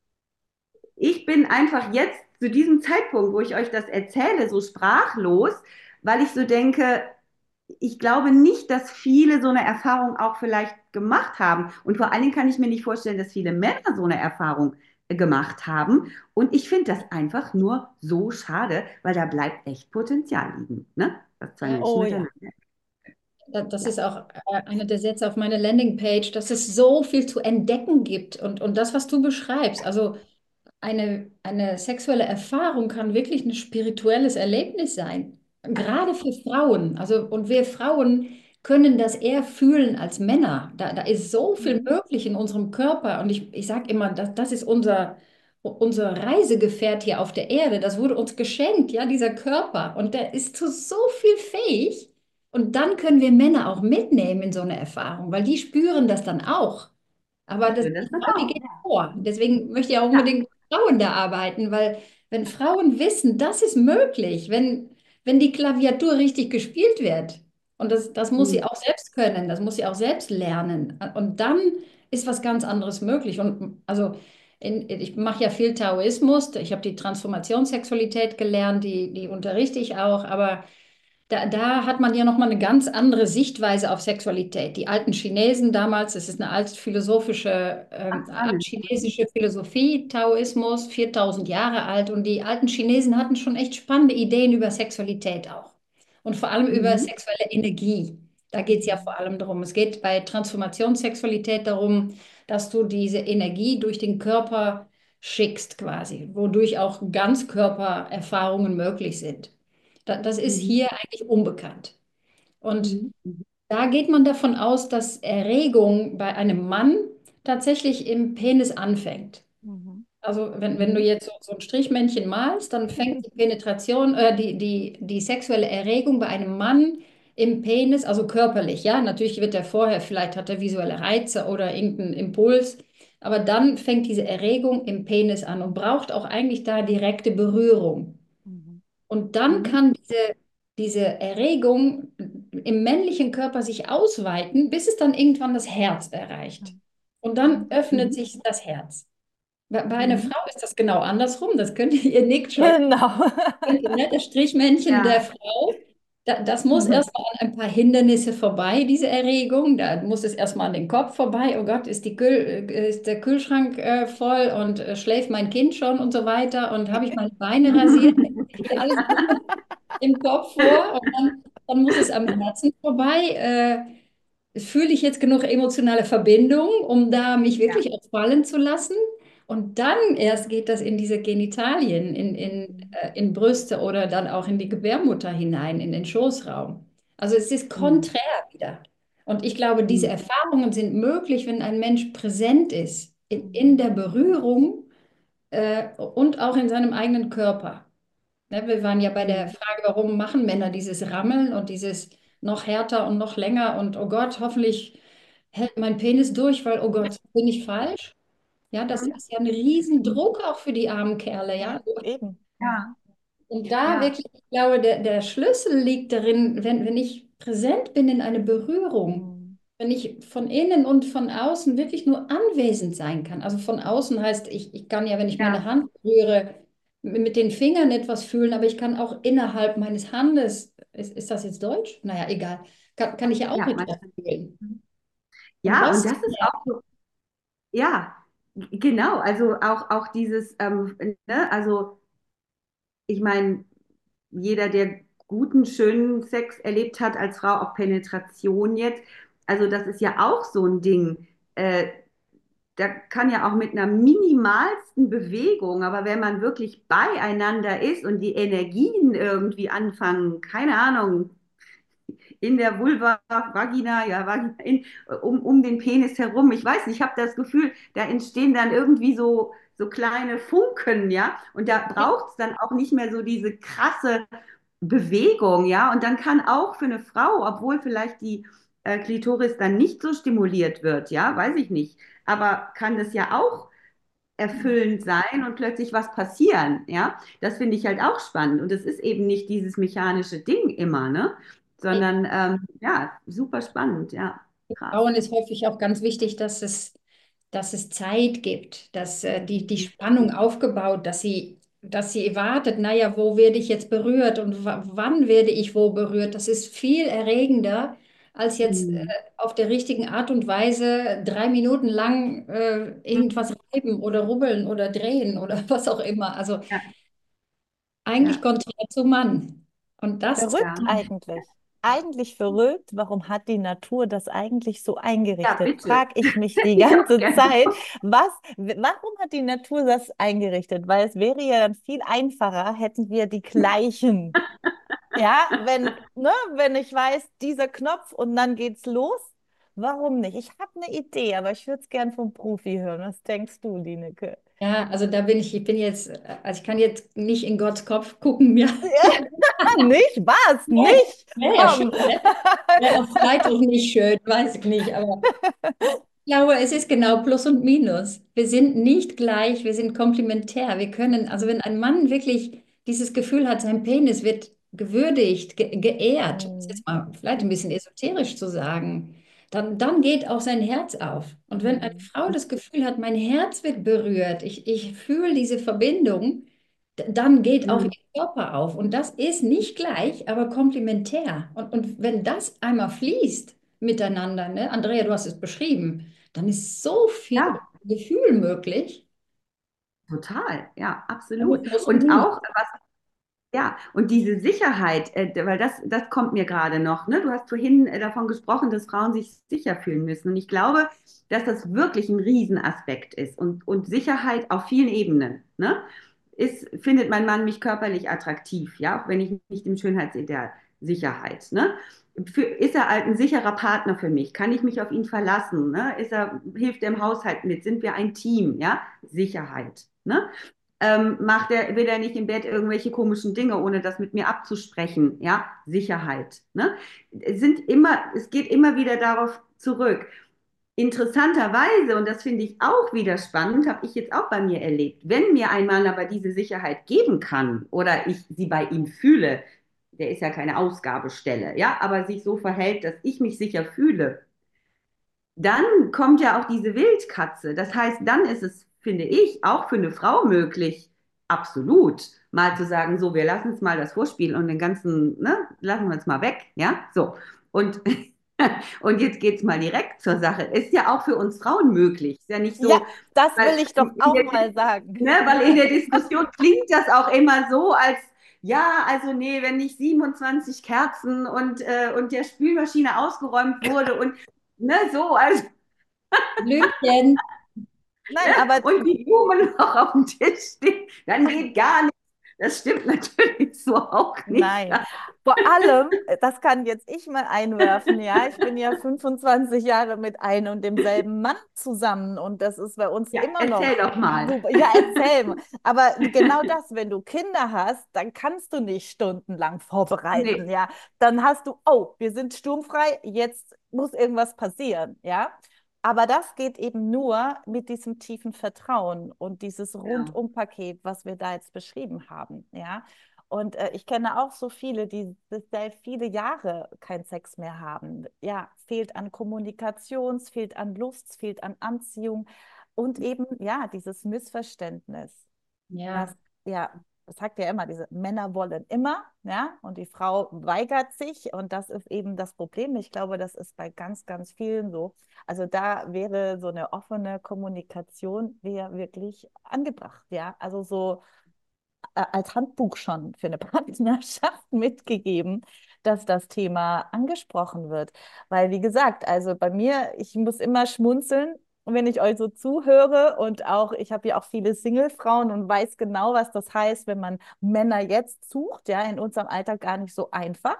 Speaker 1: ich bin einfach jetzt zu diesem Zeitpunkt, wo ich euch das erzähle, so sprachlos, weil ich so denke, ich glaube nicht, dass viele so eine Erfahrung auch vielleicht gemacht haben. Und vor allen Dingen kann ich mir nicht vorstellen, dass viele Männer so eine Erfahrung äh, gemacht haben. Und ich finde das einfach nur so schade, weil da bleibt echt Potenzial liegen, ne? Was zwei
Speaker 3: Ja.
Speaker 1: Menschen
Speaker 2: Oh ja.
Speaker 1: miteinander.
Speaker 3: Da- Das
Speaker 1: Ja,
Speaker 3: ist auch äh, einer der Sätze auf meiner Landingpage, dass es so viel zu entdecken gibt. Und, und das, was du beschreibst, also eine, eine sexuelle Erfahrung kann wirklich ein spirituelles Erlebnis sein. Gerade für Frauen. Also, und wir Frauen können das eher fühlen als Männer. Da, da ist so viel möglich in unserem Körper. Und ich, ich sage immer, das, das ist unser, unser Reisegefährt hier auf der Erde. Das wurde uns geschenkt, ja, dieser Körper. Und der ist zu so viel fähig. Und dann können wir Männer auch mitnehmen in so eine Erfahrung, weil die spüren das dann auch. Aber
Speaker 1: ich
Speaker 3: das,
Speaker 1: will das
Speaker 3: die
Speaker 1: dann
Speaker 3: Frau, die
Speaker 1: auch.
Speaker 3: geht vor. Deswegen möchte ich auch
Speaker 1: Ja,
Speaker 3: unbedingt mit Frauen da arbeiten, weil wenn Frauen wissen, das ist möglich, wenn, wenn die Klaviatur richtig gespielt wird, und das, das muss sie
Speaker 1: hm,
Speaker 3: auch selbst können, das muss sie auch selbst lernen. Und dann ist was ganz anderes möglich. Und also in, ich mache ja viel Taoismus, ich habe die Transformationssexualität gelernt, die, die unterrichte ich auch, aber da, da hat man ja nochmal eine ganz andere Sichtweise auf Sexualität. Die alten Chinesen damals, das ist eine altphilosophische, ähm,
Speaker 1: spannend.
Speaker 3: altchinesische Philosophie, Taoismus, viertausend Jahre alt. Und die alten Chinesen hatten schon echt spannende Ideen über Sexualität auch. Und vor allem über
Speaker 1: Mhm.
Speaker 3: sexuelle Energie. Da geht es ja vor allem darum. Es geht bei Transformationssexualität darum, dass du diese Energie durch den Körper schickst quasi, wodurch auch Ganzkörpererfahrungen möglich sind. Da, das ist
Speaker 1: Mhm.
Speaker 3: hier eigentlich unbekannt. Und
Speaker 1: Mhm. Mhm.
Speaker 3: da geht man davon aus, dass Erregung bei einem Mann tatsächlich im Penis anfängt.
Speaker 2: Mhm.
Speaker 3: Also wenn, wenn du
Speaker 1: Mhm.
Speaker 3: jetzt so, so ein Strichmännchen malst, dann fängt die Penetration, äh, die, die, die sexuelle Erregung bei einem Mann im Penis, also körperlich, ja, natürlich wird er vorher, vielleicht hat er visuelle Reize oder irgendeinen Impuls, aber dann fängt diese Erregung im Penis an und braucht auch eigentlich da direkte Berührung.
Speaker 2: Mhm.
Speaker 3: Und dann
Speaker 1: Mhm.
Speaker 3: kann diese, diese Erregung im männlichen Körper sich ausweiten, bis es dann irgendwann das Herz erreicht. Und dann
Speaker 1: Mhm.
Speaker 3: öffnet
Speaker 1: Mhm.
Speaker 3: sich das Herz. Bei, bei einer
Speaker 1: Mhm.
Speaker 3: Frau ist das genau andersrum. Das könnt ihr, ihr nickt schon.
Speaker 2: Genau.
Speaker 3: Kennt ihr, ne? Das Strichmännchen der
Speaker 1: Ja.
Speaker 3: Frau, da, das muss erstmal an ein paar Hindernisse vorbei, diese Erregung. Da muss es erstmal an den Kopf vorbei. Oh Gott, ist, die Kühl, äh, ist der Kühlschrank äh, voll und äh, schläft mein Kind schon und so weiter? Und habe ich meine Beine rasiert? Geht alles im Kopf vor. Und dann, dann muss es am Herzen vorbei. Äh, fühle ich jetzt genug emotionale Verbindung, um da mich
Speaker 1: Ja.
Speaker 3: wirklich auch fallen zu lassen? Und dann erst geht das in diese Genitalien, in, in,
Speaker 2: Mhm.
Speaker 3: äh, in Brüste oder dann auch in die Gebärmutter hinein, in den Schoßraum. Also es ist
Speaker 1: Mhm.
Speaker 3: konträr wieder. Und ich glaube, diese
Speaker 1: Mhm.
Speaker 3: Erfahrungen sind möglich, wenn ein Mensch präsent ist, in, in
Speaker 2: Mhm.
Speaker 3: der Berührung äh, und auch in seinem eigenen Körper. Ne, wir waren ja bei der
Speaker 1: Mhm.
Speaker 3: Frage, warum machen Männer dieses Rammeln und dieses noch härter und noch länger und oh Gott, hoffentlich hält mein Penis durch, weil oh Gott, bin ich falsch? Ja, das
Speaker 1: Mhm.
Speaker 3: ist ja ein Riesendruck auch für die armen Kerle,
Speaker 2: Ja,
Speaker 3: ja.
Speaker 2: eben.
Speaker 1: Ja.
Speaker 2: Mhm.
Speaker 3: Und da
Speaker 1: Ja.
Speaker 3: wirklich, ich glaube, der, der Schlüssel liegt darin, wenn, wenn ich präsent bin in einer Berührung,
Speaker 2: Mhm.
Speaker 3: wenn ich von innen und von außen wirklich nur anwesend sein kann. Also von außen heißt, ich, ich kann ja, wenn ich meine
Speaker 1: Ja.
Speaker 3: Hand berühre, m- mit den Fingern etwas fühlen, aber ich kann auch innerhalb meines Handes, ist, ist das jetzt Deutsch? Naja, egal, kann, kann ich ja auch
Speaker 1: Ja.
Speaker 3: etwas
Speaker 1: Manchmal.
Speaker 3: fühlen. Und
Speaker 1: Ja, und
Speaker 3: das,
Speaker 1: das ist auch so, ja, g- genau, also auch, auch dieses, ähm, ne, also ich meine, jeder, der guten, schönen Sex erlebt hat als Frau, auch Penetration jetzt, also das ist ja auch so ein Ding. Äh, da kann ja auch mit einer minimalsten Bewegung, aber wenn man wirklich beieinander ist und die Energien irgendwie anfangen, keine Ahnung, in der Vulva, Vagina, ja, Vagina, in, um, um den Penis herum. Ich weiß nicht, ich habe das Gefühl, da entstehen dann irgendwie so, so kleine Funken, ja, und da braucht es dann auch nicht mehr so diese krasse Bewegung, ja, und dann kann auch für eine Frau, obwohl vielleicht die äh, Klitoris dann nicht so stimuliert wird, ja, weiß ich nicht, aber kann das ja auch erfüllend sein und plötzlich was passieren, ja. Das finde ich halt auch spannend und es ist eben nicht dieses mechanische Ding immer, ne, sondern ähm, ja, super spannend, ja, krass.
Speaker 3: Frauen ist häufig auch ganz wichtig, dass es, dass es Zeit gibt, dass äh, die, die Spannung aufgebaut, dass sie, dass sie wartet, naja, wo werde ich jetzt berührt und wann werde ich wo berührt? Das ist viel erregender, als jetzt äh,
Speaker 1: Mhm.
Speaker 3: auf der richtigen Art und Weise drei Minuten lang äh, irgendwas reiben oder rubbeln oder drehen oder was auch immer. Also
Speaker 1: Ja,
Speaker 3: eigentlich
Speaker 1: ja,
Speaker 3: konträr zum Mann. Und das zu
Speaker 2: Verrückt
Speaker 1: ja,
Speaker 2: eigentlich. Eigentlich verrückt. Warum hat die Natur das eigentlich so
Speaker 1: ja,
Speaker 2: eingerichtet?
Speaker 1: bitte.
Speaker 2: Frag ich mich die
Speaker 1: Ich auch
Speaker 2: ganze
Speaker 1: gerne.
Speaker 2: Zeit. Was, warum hat die Natur das eingerichtet? Weil es wäre ja dann viel einfacher, hätten wir die gleichen. Ja, wenn, ne, wenn ich weiß, dieser Knopf und dann geht's los. Warum nicht? Ich habe eine Idee, aber ich würde es gern vom Profi hören. Was denkst du, Lineke?
Speaker 3: Ja, also da bin ich, ich bin jetzt, also ich kann jetzt nicht in Gottes Kopf gucken, ja.
Speaker 2: Nicht? Was?
Speaker 3: Nee,
Speaker 2: Nicht?
Speaker 3: wäre ja schön,
Speaker 2: Komm.
Speaker 3: ne? Wäre auch vielleicht auch nicht schön, weiß ich nicht, aber ich glaube, es ist genau Plus und Minus. Wir sind nicht gleich, wir sind komplementär. Wir können, also wenn ein Mann wirklich dieses Gefühl hat, sein Penis wird gewürdigt, ge geehrt, um es
Speaker 2: Mhm.
Speaker 3: jetzt mal vielleicht ein bisschen esoterisch zu sagen, dann, dann geht auch sein Herz auf. Und wenn eine
Speaker 2: Mhm.
Speaker 3: Frau das Gefühl hat, mein Herz wird berührt, ich, ich fühle diese Verbindung, d- dann geht auch ihr
Speaker 1: Mhm.
Speaker 3: Körper auf. Und das ist nicht gleich, aber komplementär. Und, und wenn das einmal fließt miteinander, ne? Andrea, du hast es beschrieben, dann ist so viel
Speaker 1: Ja,
Speaker 3: Gefühl möglich.
Speaker 1: total, ja,
Speaker 3: Also
Speaker 1: absolut.
Speaker 3: Plus und
Speaker 1: Und
Speaker 3: Minus.
Speaker 1: auch, Ja, und diese Sicherheit, äh, weil das, das kommt mir gerade noch, ne? Du hast vorhin äh, davon gesprochen, dass Frauen sich sicher fühlen müssen. Und ich glaube, dass das wirklich ein Riesenaspekt ist und, und Sicherheit auf vielen Ebenen, ne? Ist, findet mein Mann mich körperlich attraktiv, ja, auch wenn ich nicht im Schönheitsideal Sicherheit, ne? Für, ist er halt ein sicherer Partner für mich? Kann ich mich auf ihn verlassen? Ne? Ist er, hilft er im Haushalt mit? Sind wir ein Team? Ja, Sicherheit. Ne? Ähm, macht er, will er nicht im Bett irgendwelche komischen Dinge, ohne das mit mir abzusprechen? Ja, Sicherheit. Ne? Es sind immer, es geht immer wieder darauf zurück. Interessanterweise, und das finde ich auch wieder spannend, habe ich jetzt auch bei mir erlebt, wenn mir ein Mann aber diese Sicherheit geben kann oder ich sie bei ihm fühle, der ist ja keine Ausgabestelle, ja, aber sich so verhält, dass ich mich sicher fühle, dann kommt ja auch diese Wildkatze. Das heißt, dann ist es, finde ich, auch für eine Frau möglich, absolut, mal zu sagen, so, wir lassen uns mal das Vorspiel und den ganzen, ne, lassen wir uns mal weg, ja, so. Und, und jetzt geht's mal direkt zur Sache. Ist ja auch für uns Frauen möglich. Ist ja nicht
Speaker 2: Ja,
Speaker 1: so,
Speaker 2: das
Speaker 1: weil
Speaker 2: will ich doch
Speaker 1: in, in
Speaker 2: auch
Speaker 1: der,
Speaker 2: mal sagen.
Speaker 1: ne, weil in der Diskussion klingt das auch immer so, als ja, also nee, wenn nicht siebenundzwanzig Kerzen und, äh, und der Spülmaschine ausgeräumt wurde und ne, so, also
Speaker 3: Blümchen.
Speaker 2: Nein, aber
Speaker 1: und die Blumen noch auf dem Tisch stehen, dann geht gar nichts. Das stimmt natürlich so auch nicht.
Speaker 2: nein. Vor allem, äh, das kann jetzt ich mal einwerfen, ja, ich bin ja fünfundzwanzig Jahre mit einem und demselben Mann zusammen und das ist bei uns
Speaker 1: Ja,
Speaker 2: immer
Speaker 1: erzähl
Speaker 2: noch
Speaker 1: doch mal.
Speaker 2: super. Ja, erzähl mal. Aber genau das, wenn du Kinder hast, dann kannst du nicht stundenlang vorbereiten,
Speaker 1: Nee,
Speaker 2: ja. Dann hast du, oh, wir sind sturmfrei, jetzt muss irgendwas passieren, ja. Aber das geht eben nur mit diesem tiefen Vertrauen und dieses
Speaker 1: ja,
Speaker 2: Rundumpaket, was wir da jetzt beschrieben haben, ja. Und äh, ich kenne auch so viele, die seit viele Jahre keinen Sex mehr haben. Ja, fehlt an Kommunikation, es fehlt an Lust, es fehlt an Anziehung und eben, ja, dieses Missverständnis, dass,
Speaker 3: Ja,
Speaker 2: ja, das sagt ja immer, diese Männer wollen immer, ja, und die Frau weigert sich und das ist eben das Problem. Ich glaube, das ist bei ganz, ganz vielen so. Also da wäre so eine offene Kommunikation wäre wirklich angebracht, ja. Also so äh, als Handbuch schon für eine Partnerschaft mitgegeben, dass das Thema angesprochen wird. Weil, wie gesagt, also bei mir, ich muss immer schmunzeln, wenn ich euch so zuhöre und auch, ich habe ja auch viele Single-Frauen und weiß genau, was das heißt, wenn man Männer jetzt sucht, ja, in unserem Alter gar nicht so einfach.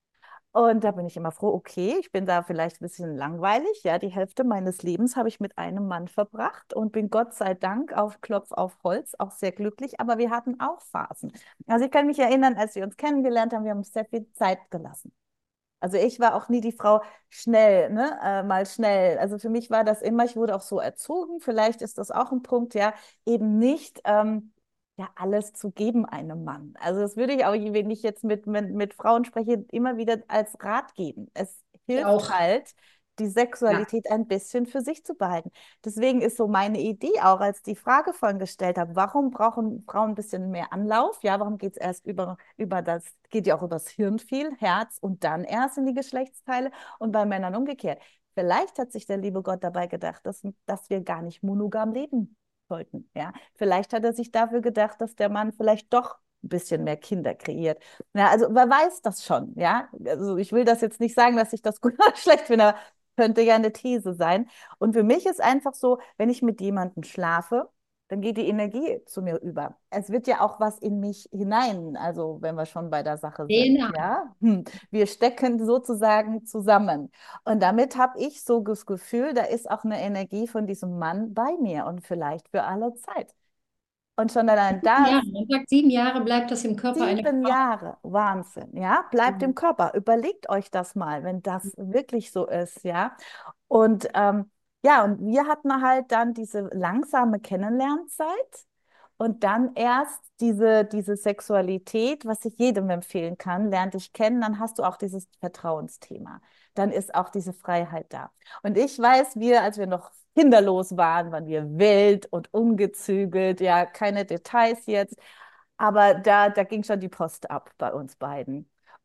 Speaker 2: Und da bin ich immer froh, okay, ich bin da vielleicht ein bisschen langweilig. Ja, die Hälfte meines Lebens habe ich mit einem Mann verbracht und bin Gott sei Dank auf Klopf auf Holz auch sehr glücklich. Aber wir hatten auch Phasen. Also ich kann mich erinnern, als wir uns kennengelernt haben, wir haben uns sehr viel Zeit gelassen. Also ich war auch nie die Frau schnell, ne, äh, mal schnell. Also für mich war das immer, ich wurde auch so erzogen. Vielleicht ist das auch ein Punkt, ja, eben nicht ähm, ja alles zu geben einem Mann. Also das würde ich auch, wenn ich jetzt mit, mit, mit Frauen spreche, immer wieder als Rat geben. Es
Speaker 3: ich
Speaker 2: hilft
Speaker 3: auch.
Speaker 2: halt, die
Speaker 1: ja,
Speaker 2: Sexualität ein bisschen für sich zu behalten. Deswegen ist so meine Idee auch, als die Frage vorhin gestellt habe, warum brauchen Frauen ein bisschen mehr Anlauf? Ja, warum geht es erst über, über das, geht ja auch über das Hirn viel, Herz und dann erst in die Geschlechtsteile und bei Männern umgekehrt. Vielleicht hat sich der liebe Gott dabei gedacht, dass, dass wir gar nicht monogam leben sollten. Ja? Vielleicht hat er sich dafür gedacht, dass der Mann vielleicht doch ein bisschen mehr Kinder kreiert. Ja, also wer weiß das schon, ja? Also ich will das jetzt nicht sagen, dass ich das gut oder schlecht finde, aber könnte ja eine These sein. Und für mich ist einfach so, wenn ich mit jemandem schlafe, dann geht die Energie zu mir über. Es wird ja auch was in mich hinein, also wenn wir schon bei der Sache sind,
Speaker 3: D N A.
Speaker 2: ja. Hm. Wir stecken sozusagen zusammen. Und damit habe ich so das Gefühl, da ist auch eine Energie von diesem Mann bei mir und vielleicht für alle Zeit. Und schon allein das
Speaker 3: Ja, man sagt, sieben Jahre bleibt das im Körper einer
Speaker 2: Sieben
Speaker 3: Frau.
Speaker 2: Jahre, Wahnsinn, ja, bleibt im
Speaker 1: mhm.
Speaker 2: Körper. Überlegt euch das mal, wenn das wirklich so ist, ja. Und ähm, ja, und wir hatten halt dann diese langsame Kennenlernzeit und dann erst diese, diese Sexualität, was ich jedem empfehlen kann, lernt dich kennen, dann hast du auch dieses Vertrauensthema. Dann ist auch diese Freiheit da. Und ich weiß, wir, als wir noch kinderlos waren, waren wir wild und ungezügelt, ja, keine Details jetzt. Aber da, da ging schon die Post ab bei uns beiden.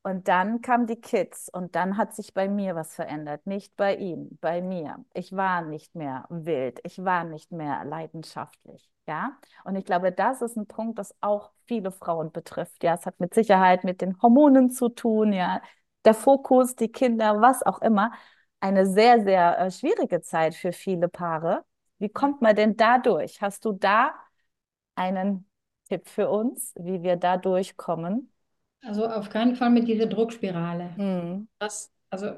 Speaker 2: Und dann kamen die Kids und dann hat sich bei mir was verändert. Nicht bei ihm, bei mir. Ich war nicht mehr wild, ich war nicht mehr leidenschaftlich. Ja, und ich glaube, das ist ein Punkt, das auch viele Frauen betrifft. Ja, es hat mit Sicherheit mit den Hormonen zu tun, ja, der Fokus, die Kinder, was auch immer. Eine sehr, sehr äh, schwierige Zeit für viele Paare. Wie kommt man denn da durch? Hast du da einen Tipp für uns, wie wir da durchkommen?
Speaker 3: Also auf keinen Fall mit dieser Druckspirale.
Speaker 2: Hm.
Speaker 3: Das, also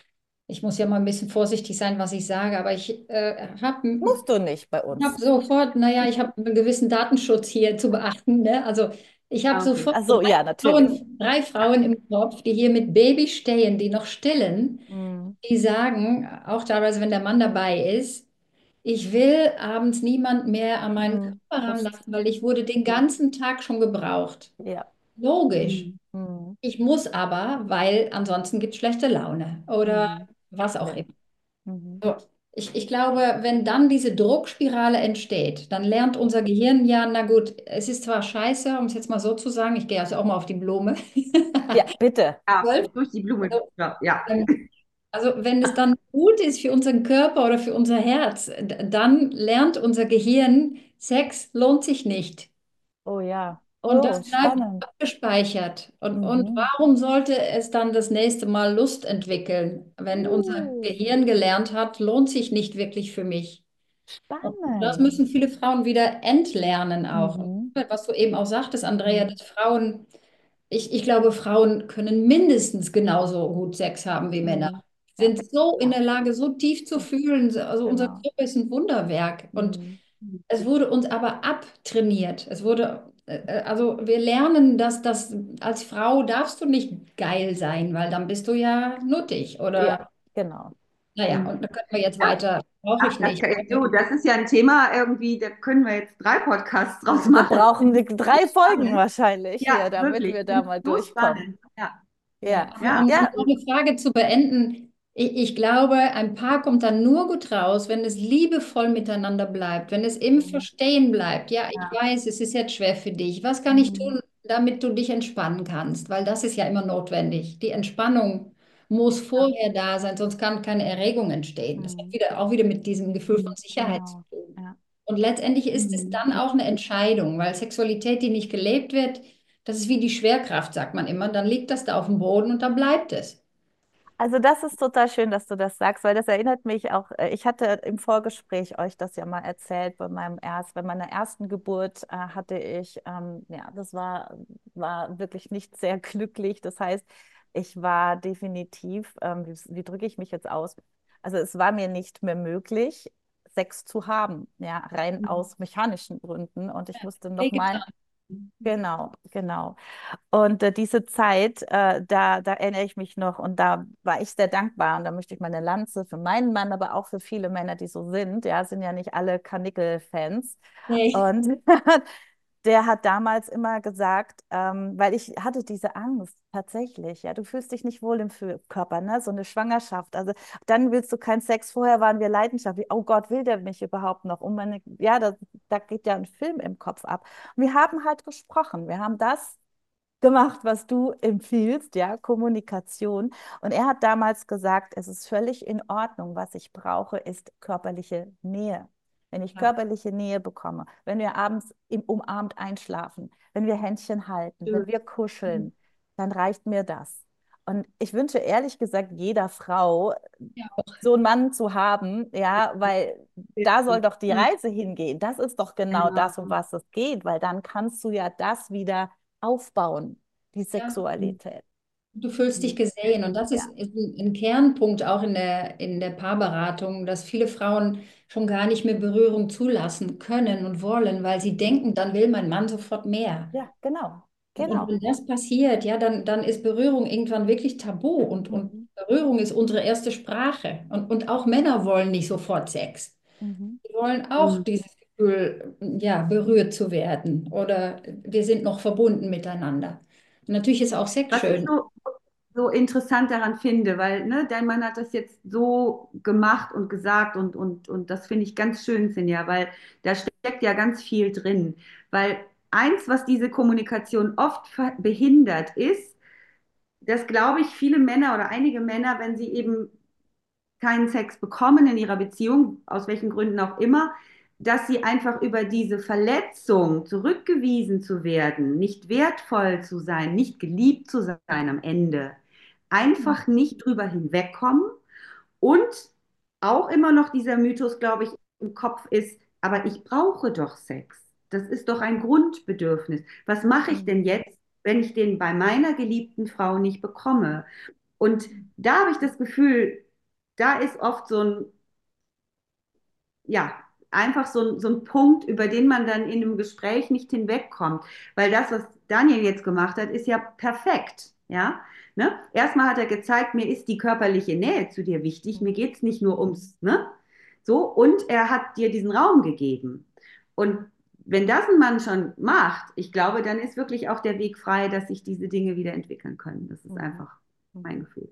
Speaker 3: ich muss ja mal ein bisschen vorsichtig sein, was ich sage, aber ich äh, habe
Speaker 2: Musst du nicht bei
Speaker 3: hab
Speaker 2: uns.
Speaker 3: sofort, naja, ich habe einen gewissen Datenschutz hier zu beachten. Ne? Also ich habe
Speaker 1: Ah, okay.
Speaker 3: sofort
Speaker 2: Ach so,
Speaker 3: drei
Speaker 2: ja, natürlich.
Speaker 3: Frauen, drei
Speaker 2: Ja.
Speaker 3: Frauen im Kopf, die hier mit Baby stehen, die noch stillen,
Speaker 2: Hm.
Speaker 3: die sagen, auch teilweise, wenn der Mann dabei ist, ich will abends niemand mehr an meinen
Speaker 2: Hm.
Speaker 3: Körper
Speaker 2: Brust.
Speaker 3: ranlassen, weil ich wurde den ganzen Tag schon gebraucht.
Speaker 2: Ja.
Speaker 3: Logisch.
Speaker 1: Mhm.
Speaker 2: Hm.
Speaker 3: Ich muss aber, weil ansonsten gibt es schlechte Laune oder
Speaker 2: Hm.
Speaker 3: was auch immer.
Speaker 2: Schlimm. Mhm.
Speaker 3: So. Ich, ich glaube, wenn dann diese Druckspirale entsteht, dann lernt unser Gehirn ja, na gut, es ist zwar scheiße, um es jetzt mal so zu sagen, ich gehe also auch mal auf die Blume.
Speaker 2: Ja, bitte.
Speaker 1: Ja,
Speaker 3: Wolf,
Speaker 1: durch die Blume.
Speaker 3: also,
Speaker 1: Ja, ja.
Speaker 3: ähm, also wenn es dann gut ist für unseren Körper oder für unser Herz, d- dann lernt unser Gehirn, Sex lohnt sich nicht.
Speaker 2: Oh ja.
Speaker 3: Und
Speaker 2: Oh,
Speaker 3: das bleibt
Speaker 2: spannend.
Speaker 3: abgespeichert. Und, und
Speaker 2: Mhm.
Speaker 3: warum sollte es dann das nächste Mal Lust entwickeln, wenn unser
Speaker 2: Uh,
Speaker 3: Gehirn gelernt hat, lohnt sich nicht wirklich für mich? Und das
Speaker 2: spannend.
Speaker 3: müssen viele Frauen wieder entlernen auch.
Speaker 2: Mhm.
Speaker 3: Was du eben auch sagtest, Andrea,
Speaker 2: Mhm.
Speaker 3: dass Frauen, ich, ich glaube, Frauen können mindestens genauso gut Sex haben wie Männer.
Speaker 2: Mhm. Ja,
Speaker 3: Sind so in
Speaker 2: ja,
Speaker 3: der Lage, so tief zu
Speaker 2: ja,
Speaker 3: fühlen. Also unser
Speaker 2: genau.
Speaker 3: Körper ist ein Wunderwerk. Und
Speaker 2: Mhm.
Speaker 3: es wurde uns aber abtrainiert. Es wurde, äh, äh, also wir lernen, dass das als Frau darfst du nicht geil sein, weil dann bist du ja nuttig.
Speaker 2: Ja,
Speaker 3: Oder,
Speaker 2: genau.
Speaker 3: naja,
Speaker 1: Mhm.
Speaker 3: und da können wir jetzt
Speaker 1: Ja,
Speaker 3: weiter, brauche
Speaker 1: ja,
Speaker 3: ich
Speaker 1: das,
Speaker 3: nicht.
Speaker 1: kann- du, das ist ja ein Thema irgendwie, da können wir jetzt drei Podcasts draus
Speaker 2: Da
Speaker 1: machen.
Speaker 2: brauchen wir drei Folgen
Speaker 1: Spannend.
Speaker 2: wahrscheinlich hier,
Speaker 1: Ja,
Speaker 2: damit
Speaker 1: wirklich.
Speaker 2: wir da
Speaker 1: Finde
Speaker 2: mal
Speaker 1: ich so
Speaker 2: durchkommen.
Speaker 1: spannend. Ja,
Speaker 3: Ja,
Speaker 2: Ja,
Speaker 3: aber
Speaker 1: ja,
Speaker 3: um, um
Speaker 2: ja.
Speaker 3: noch eine Frage zu beenden, ich, ich glaube, ein Paar kommt dann nur gut raus, wenn es liebevoll miteinander bleibt, wenn es im
Speaker 2: Mhm.
Speaker 3: Verstehen bleibt. Ja, ich
Speaker 1: ja.
Speaker 3: weiß, es ist jetzt schwer für dich. Was kann ich
Speaker 2: Mhm.
Speaker 3: tun, damit du dich entspannen kannst? Weil das ist ja immer notwendig. Die Entspannung muss
Speaker 1: Ja.
Speaker 3: vorher da sein, sonst kann keine Erregung entstehen. Das hat
Speaker 2: Mhm.
Speaker 3: wieder, auch wieder mit diesem Gefühl von
Speaker 1: Mhm.
Speaker 3: Sicherheit zu
Speaker 2: Genau.
Speaker 3: tun.
Speaker 2: Ja.
Speaker 3: Und letztendlich ist es
Speaker 1: Mhm.
Speaker 3: dann auch eine Entscheidung, weil Sexualität, die nicht gelebt wird, das ist wie die Schwerkraft, sagt man immer. Dann liegt das da auf dem Boden und dann bleibt es.
Speaker 2: Also das ist total schön, dass du das sagst, weil das erinnert mich auch, äh, ich hatte im Vorgespräch euch das ja mal erzählt, bei meinem erst, bei meiner ersten Geburt äh, hatte ich, ähm, ja, das war, war wirklich nicht sehr glücklich. Das heißt, ich war definitiv, ähm, wie, wie drücke ich mich jetzt aus? Also es war mir nicht mehr möglich, Sex zu haben, ja, rein
Speaker 1: Mhm.
Speaker 2: aus mechanischen Gründen. Und ich musste nochmal,
Speaker 3: Wehgetan.
Speaker 2: genau, genau. Und äh, diese Zeit, äh, da, da erinnere ich mich noch und da war ich sehr dankbar und da möchte ich meine Lanze für meinen Mann, aber auch für viele Männer, die so sind, ja, sind ja nicht alle Karnickel-Fans.
Speaker 3: Nee.
Speaker 2: Und der hat damals immer gesagt, ähm, weil ich hatte diese Angst tatsächlich, ja, du fühlst dich nicht wohl im Fü- Körper, ne, so eine Schwangerschaft. Also dann willst du keinen Sex, vorher waren wir leidenschaftlich. Oh Gott, will der mich überhaupt noch? Und meine, ja, da, da geht ja ein Film im Kopf ab. Und wir haben halt gesprochen, wir haben das gemacht, was du empfiehlst, ja, Kommunikation. Und er hat damals gesagt, es ist völlig in Ordnung, was ich brauche, ist körperliche Nähe. Wenn ich
Speaker 3: Ja,
Speaker 2: körperliche Nähe bekomme, wenn wir abends im umarmt einschlafen, wenn wir Händchen halten, wenn
Speaker 1: Schön.
Speaker 2: wir kuscheln, dann reicht mir das. Und ich wünsche ehrlich gesagt jeder Frau,
Speaker 3: ja,
Speaker 2: so einen Mann zu haben, ja, weil da soll doch die
Speaker 1: Mhm.
Speaker 2: Reise hingehen. Das ist doch genau
Speaker 1: Genau.
Speaker 2: das, um was es geht, weil dann kannst du ja das wieder aufbauen, die
Speaker 3: ja.
Speaker 2: Sexualität.
Speaker 3: Du fühlst dich
Speaker 1: Mhm.
Speaker 3: gesehen und das ist,
Speaker 2: Ja,
Speaker 3: ist ein, ein Kernpunkt auch in der, in der Paarberatung, dass viele Frauen schon gar nicht mehr Berührung zulassen können und wollen, weil sie denken, dann will mein Mann sofort mehr.
Speaker 2: ja, genau,
Speaker 3: Und, und
Speaker 2: genau.
Speaker 3: wenn das passiert, ja, dann, dann ist Berührung irgendwann wirklich tabu und, und
Speaker 2: Mhm.
Speaker 3: Berührung ist unsere erste Sprache. Und, und auch Männer wollen nicht sofort Sex.
Speaker 2: Mhm.
Speaker 3: Die wollen auch
Speaker 1: Mhm.
Speaker 3: dieses Gefühl, ja, berührt zu werden oder wir sind noch verbunden miteinander. Und natürlich ist auch Sex
Speaker 1: Was ich
Speaker 3: schön.
Speaker 1: so, so interessant daran finde, weil ne, dein Mann hat das jetzt so gemacht und gesagt und, und, und das finde ich ganz schön, Sinja, weil da steckt ja ganz viel drin. Weil eins, was diese Kommunikation oft ver- behindert, ist, dass, glaube ich, viele Männer oder einige Männer, wenn sie eben keinen Sex bekommen in ihrer Beziehung, aus welchen Gründen auch immer, dass sie einfach über diese Verletzung, zurückgewiesen zu werden, nicht wertvoll zu sein, nicht geliebt zu sein am Ende, einfach nicht drüber hinwegkommen und auch immer noch dieser Mythos, glaube ich, im Kopf ist, aber ich brauche doch Sex. Das ist doch ein Grundbedürfnis. Was mache ich denn jetzt, wenn ich den bei meiner geliebten Frau nicht bekomme? Und da habe ich das Gefühl, da ist oft so ein, ja, einfach so ein, so ein Punkt, über den man dann in einem Gespräch nicht hinwegkommt. Weil das, was Daniel jetzt gemacht hat, ist ja perfekt. Ja? Ne? Erstmal hat er gezeigt, mir ist die körperliche Nähe zu dir wichtig, mir geht es nicht nur ums, ne? So, und er hat dir diesen Raum gegeben. Und wenn das ein Mann schon macht, ich glaube, dann ist wirklich auch der Weg frei, dass sich diese Dinge wieder entwickeln können. Das ist einfach mein Gefühl.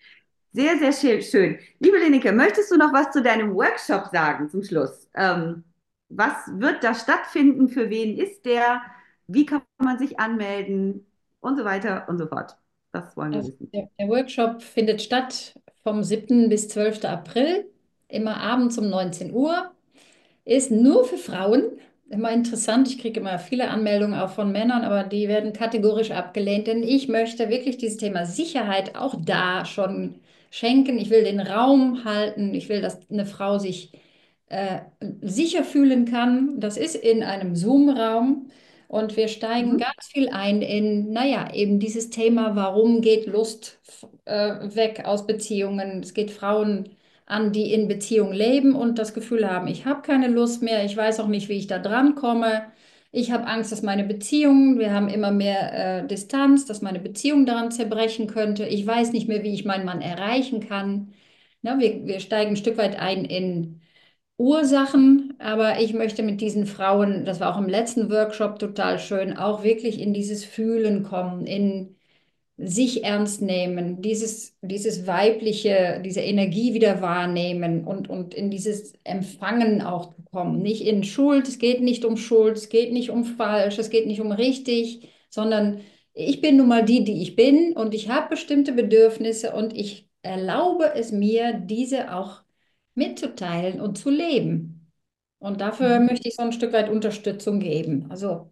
Speaker 1: Sehr, sehr schön. schön. Liebe Lenike, möchtest du noch was zu deinem Workshop sagen zum Schluss? Ähm, was wird da stattfinden? Für wen ist der? Wie kann man sich anmelden? Und so weiter und so fort. Das wollen wir
Speaker 3: Also
Speaker 1: wissen.
Speaker 3: der, der Workshop findet statt vom siebten bis zwölften April, immer abends um neunzehn Uhr. Ist nur für Frauen. Immer interessant, ich kriege immer viele Anmeldungen auch von Männern, aber die werden kategorisch abgelehnt, denn ich möchte wirklich dieses Thema Sicherheit auch da schon schenken. Ich will den Raum halten. Ich will, dass eine Frau sich äh, sicher fühlen kann. Das ist in einem Zoom-Raum. Und wir steigen
Speaker 1: Mhm.
Speaker 3: ganz viel ein in, naja, eben dieses Thema, warum geht Lust äh, weg aus Beziehungen? Es geht Frauen an, die in Beziehung leben und das Gefühl haben, ich habe keine Lust mehr, ich weiß auch nicht, wie ich da dran komme. Ich habe Angst, dass meine Beziehung, wir haben immer mehr äh, Distanz, dass meine Beziehung daran zerbrechen könnte. Ich weiß nicht mehr, wie ich meinen Mann erreichen kann. Na, wir, wir steigen ein Stück weit ein in Ursachen, aber ich möchte mit diesen Frauen, das war auch im letzten Workshop total schön, auch wirklich in dieses Fühlen kommen, in sich ernst nehmen, dieses, dieses weibliche, diese Energie wieder wahrnehmen und, und in dieses Empfangen auch zu kommen. Nicht in Schuld, es geht nicht um Schuld, es geht nicht um falsch, es geht nicht um richtig, sondern ich bin nun mal die, die ich bin und ich habe bestimmte Bedürfnisse und ich erlaube es mir, diese auch mitzuteilen und zu leben. Und dafür möchte ich so ein Stück weit Unterstützung geben. Also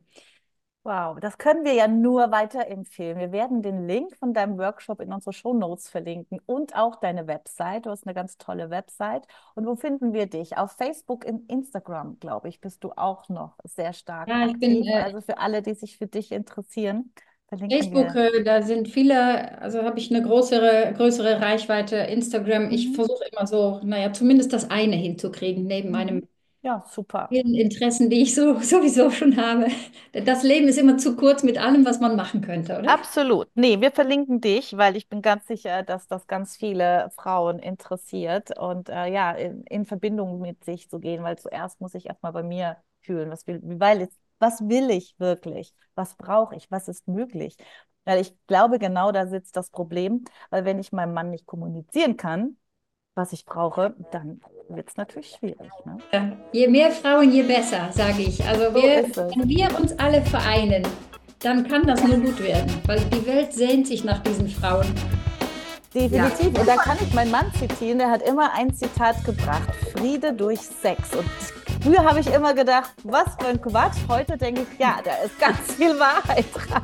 Speaker 2: Wow, das können wir ja nur weiterempfehlen. Wir werden den Link von deinem Workshop in unsere Shownotes verlinken und auch deine Website. Du hast eine ganz tolle Website. Und wo finden wir dich? Auf Facebook und Instagram, glaube ich, bist du auch noch sehr stark
Speaker 3: ja, ich bin
Speaker 2: aktiv.
Speaker 3: äh,
Speaker 2: Also für alle, die sich für dich interessieren, verlinken
Speaker 3: Facebook,
Speaker 2: wir.
Speaker 3: äh, da sind viele, also habe ich eine größere, größere Reichweite. Instagram, ich
Speaker 2: Mhm.
Speaker 3: versuche immer so, naja, zumindest das eine hinzukriegen, neben meinem
Speaker 2: Mhm. Ja, super.
Speaker 3: vielen Interessen, die ich so sowieso schon habe. Das Leben ist immer zu kurz mit allem, was man machen könnte, oder?
Speaker 2: Absolut. Nee, wir verlinken dich, weil ich bin ganz sicher, dass das ganz viele Frauen interessiert und äh, ja, in, in Verbindung mit sich zu gehen, weil zuerst muss ich erstmal bei mir fühlen, was will, weil es, was will ich wirklich? Was brauche ich? Was ist möglich? Weil ich glaube, genau da sitzt das Problem, weil wenn ich meinem Mann nicht kommunizieren kann, was ich brauche, dann wird es natürlich schwierig, ne?
Speaker 3: Ja, je mehr Frauen, je besser, sage ich. Also
Speaker 2: So
Speaker 3: wir,
Speaker 2: ist es.
Speaker 3: wenn wir uns alle vereinen, dann kann das nur gut werden, weil die Welt sehnt sich nach diesen Frauen.
Speaker 2: Definitiv.
Speaker 1: Ja.
Speaker 2: Und da kann ich meinen Mann zitieren, der hat immer ein Zitat gebracht: Friede durch Sex. Und früher habe ich immer gedacht, was für ein Quatsch. Heute denke ich, ja, da ist ganz viel Wahrheit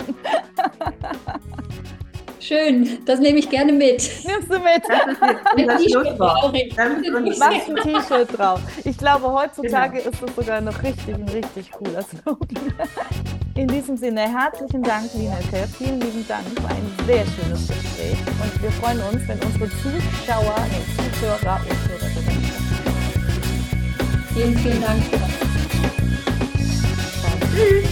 Speaker 2: dran.
Speaker 3: Schön, das nehme ich gerne mit.
Speaker 2: Nimmst du mit?
Speaker 1: Das ist jetzt unser
Speaker 3: T-Shirt
Speaker 1: Schlusswort.
Speaker 3: brauche ich.
Speaker 1: Das ist unser
Speaker 2: Machst ein T-Shirt drauf. Ich glaube, heutzutage
Speaker 1: Genau.
Speaker 2: ist es sogar noch richtig, ein richtig cooler Slogan. In diesem Sinne, herzlichen Dank, Lineke. Vielen lieben Dank. War ein sehr schönes Gespräch. Und wir freuen uns, wenn unsere Zuschauer, nee, Zuhörer und Hörerinnen.
Speaker 3: Vielen, vielen Dank.
Speaker 1: Tschüss.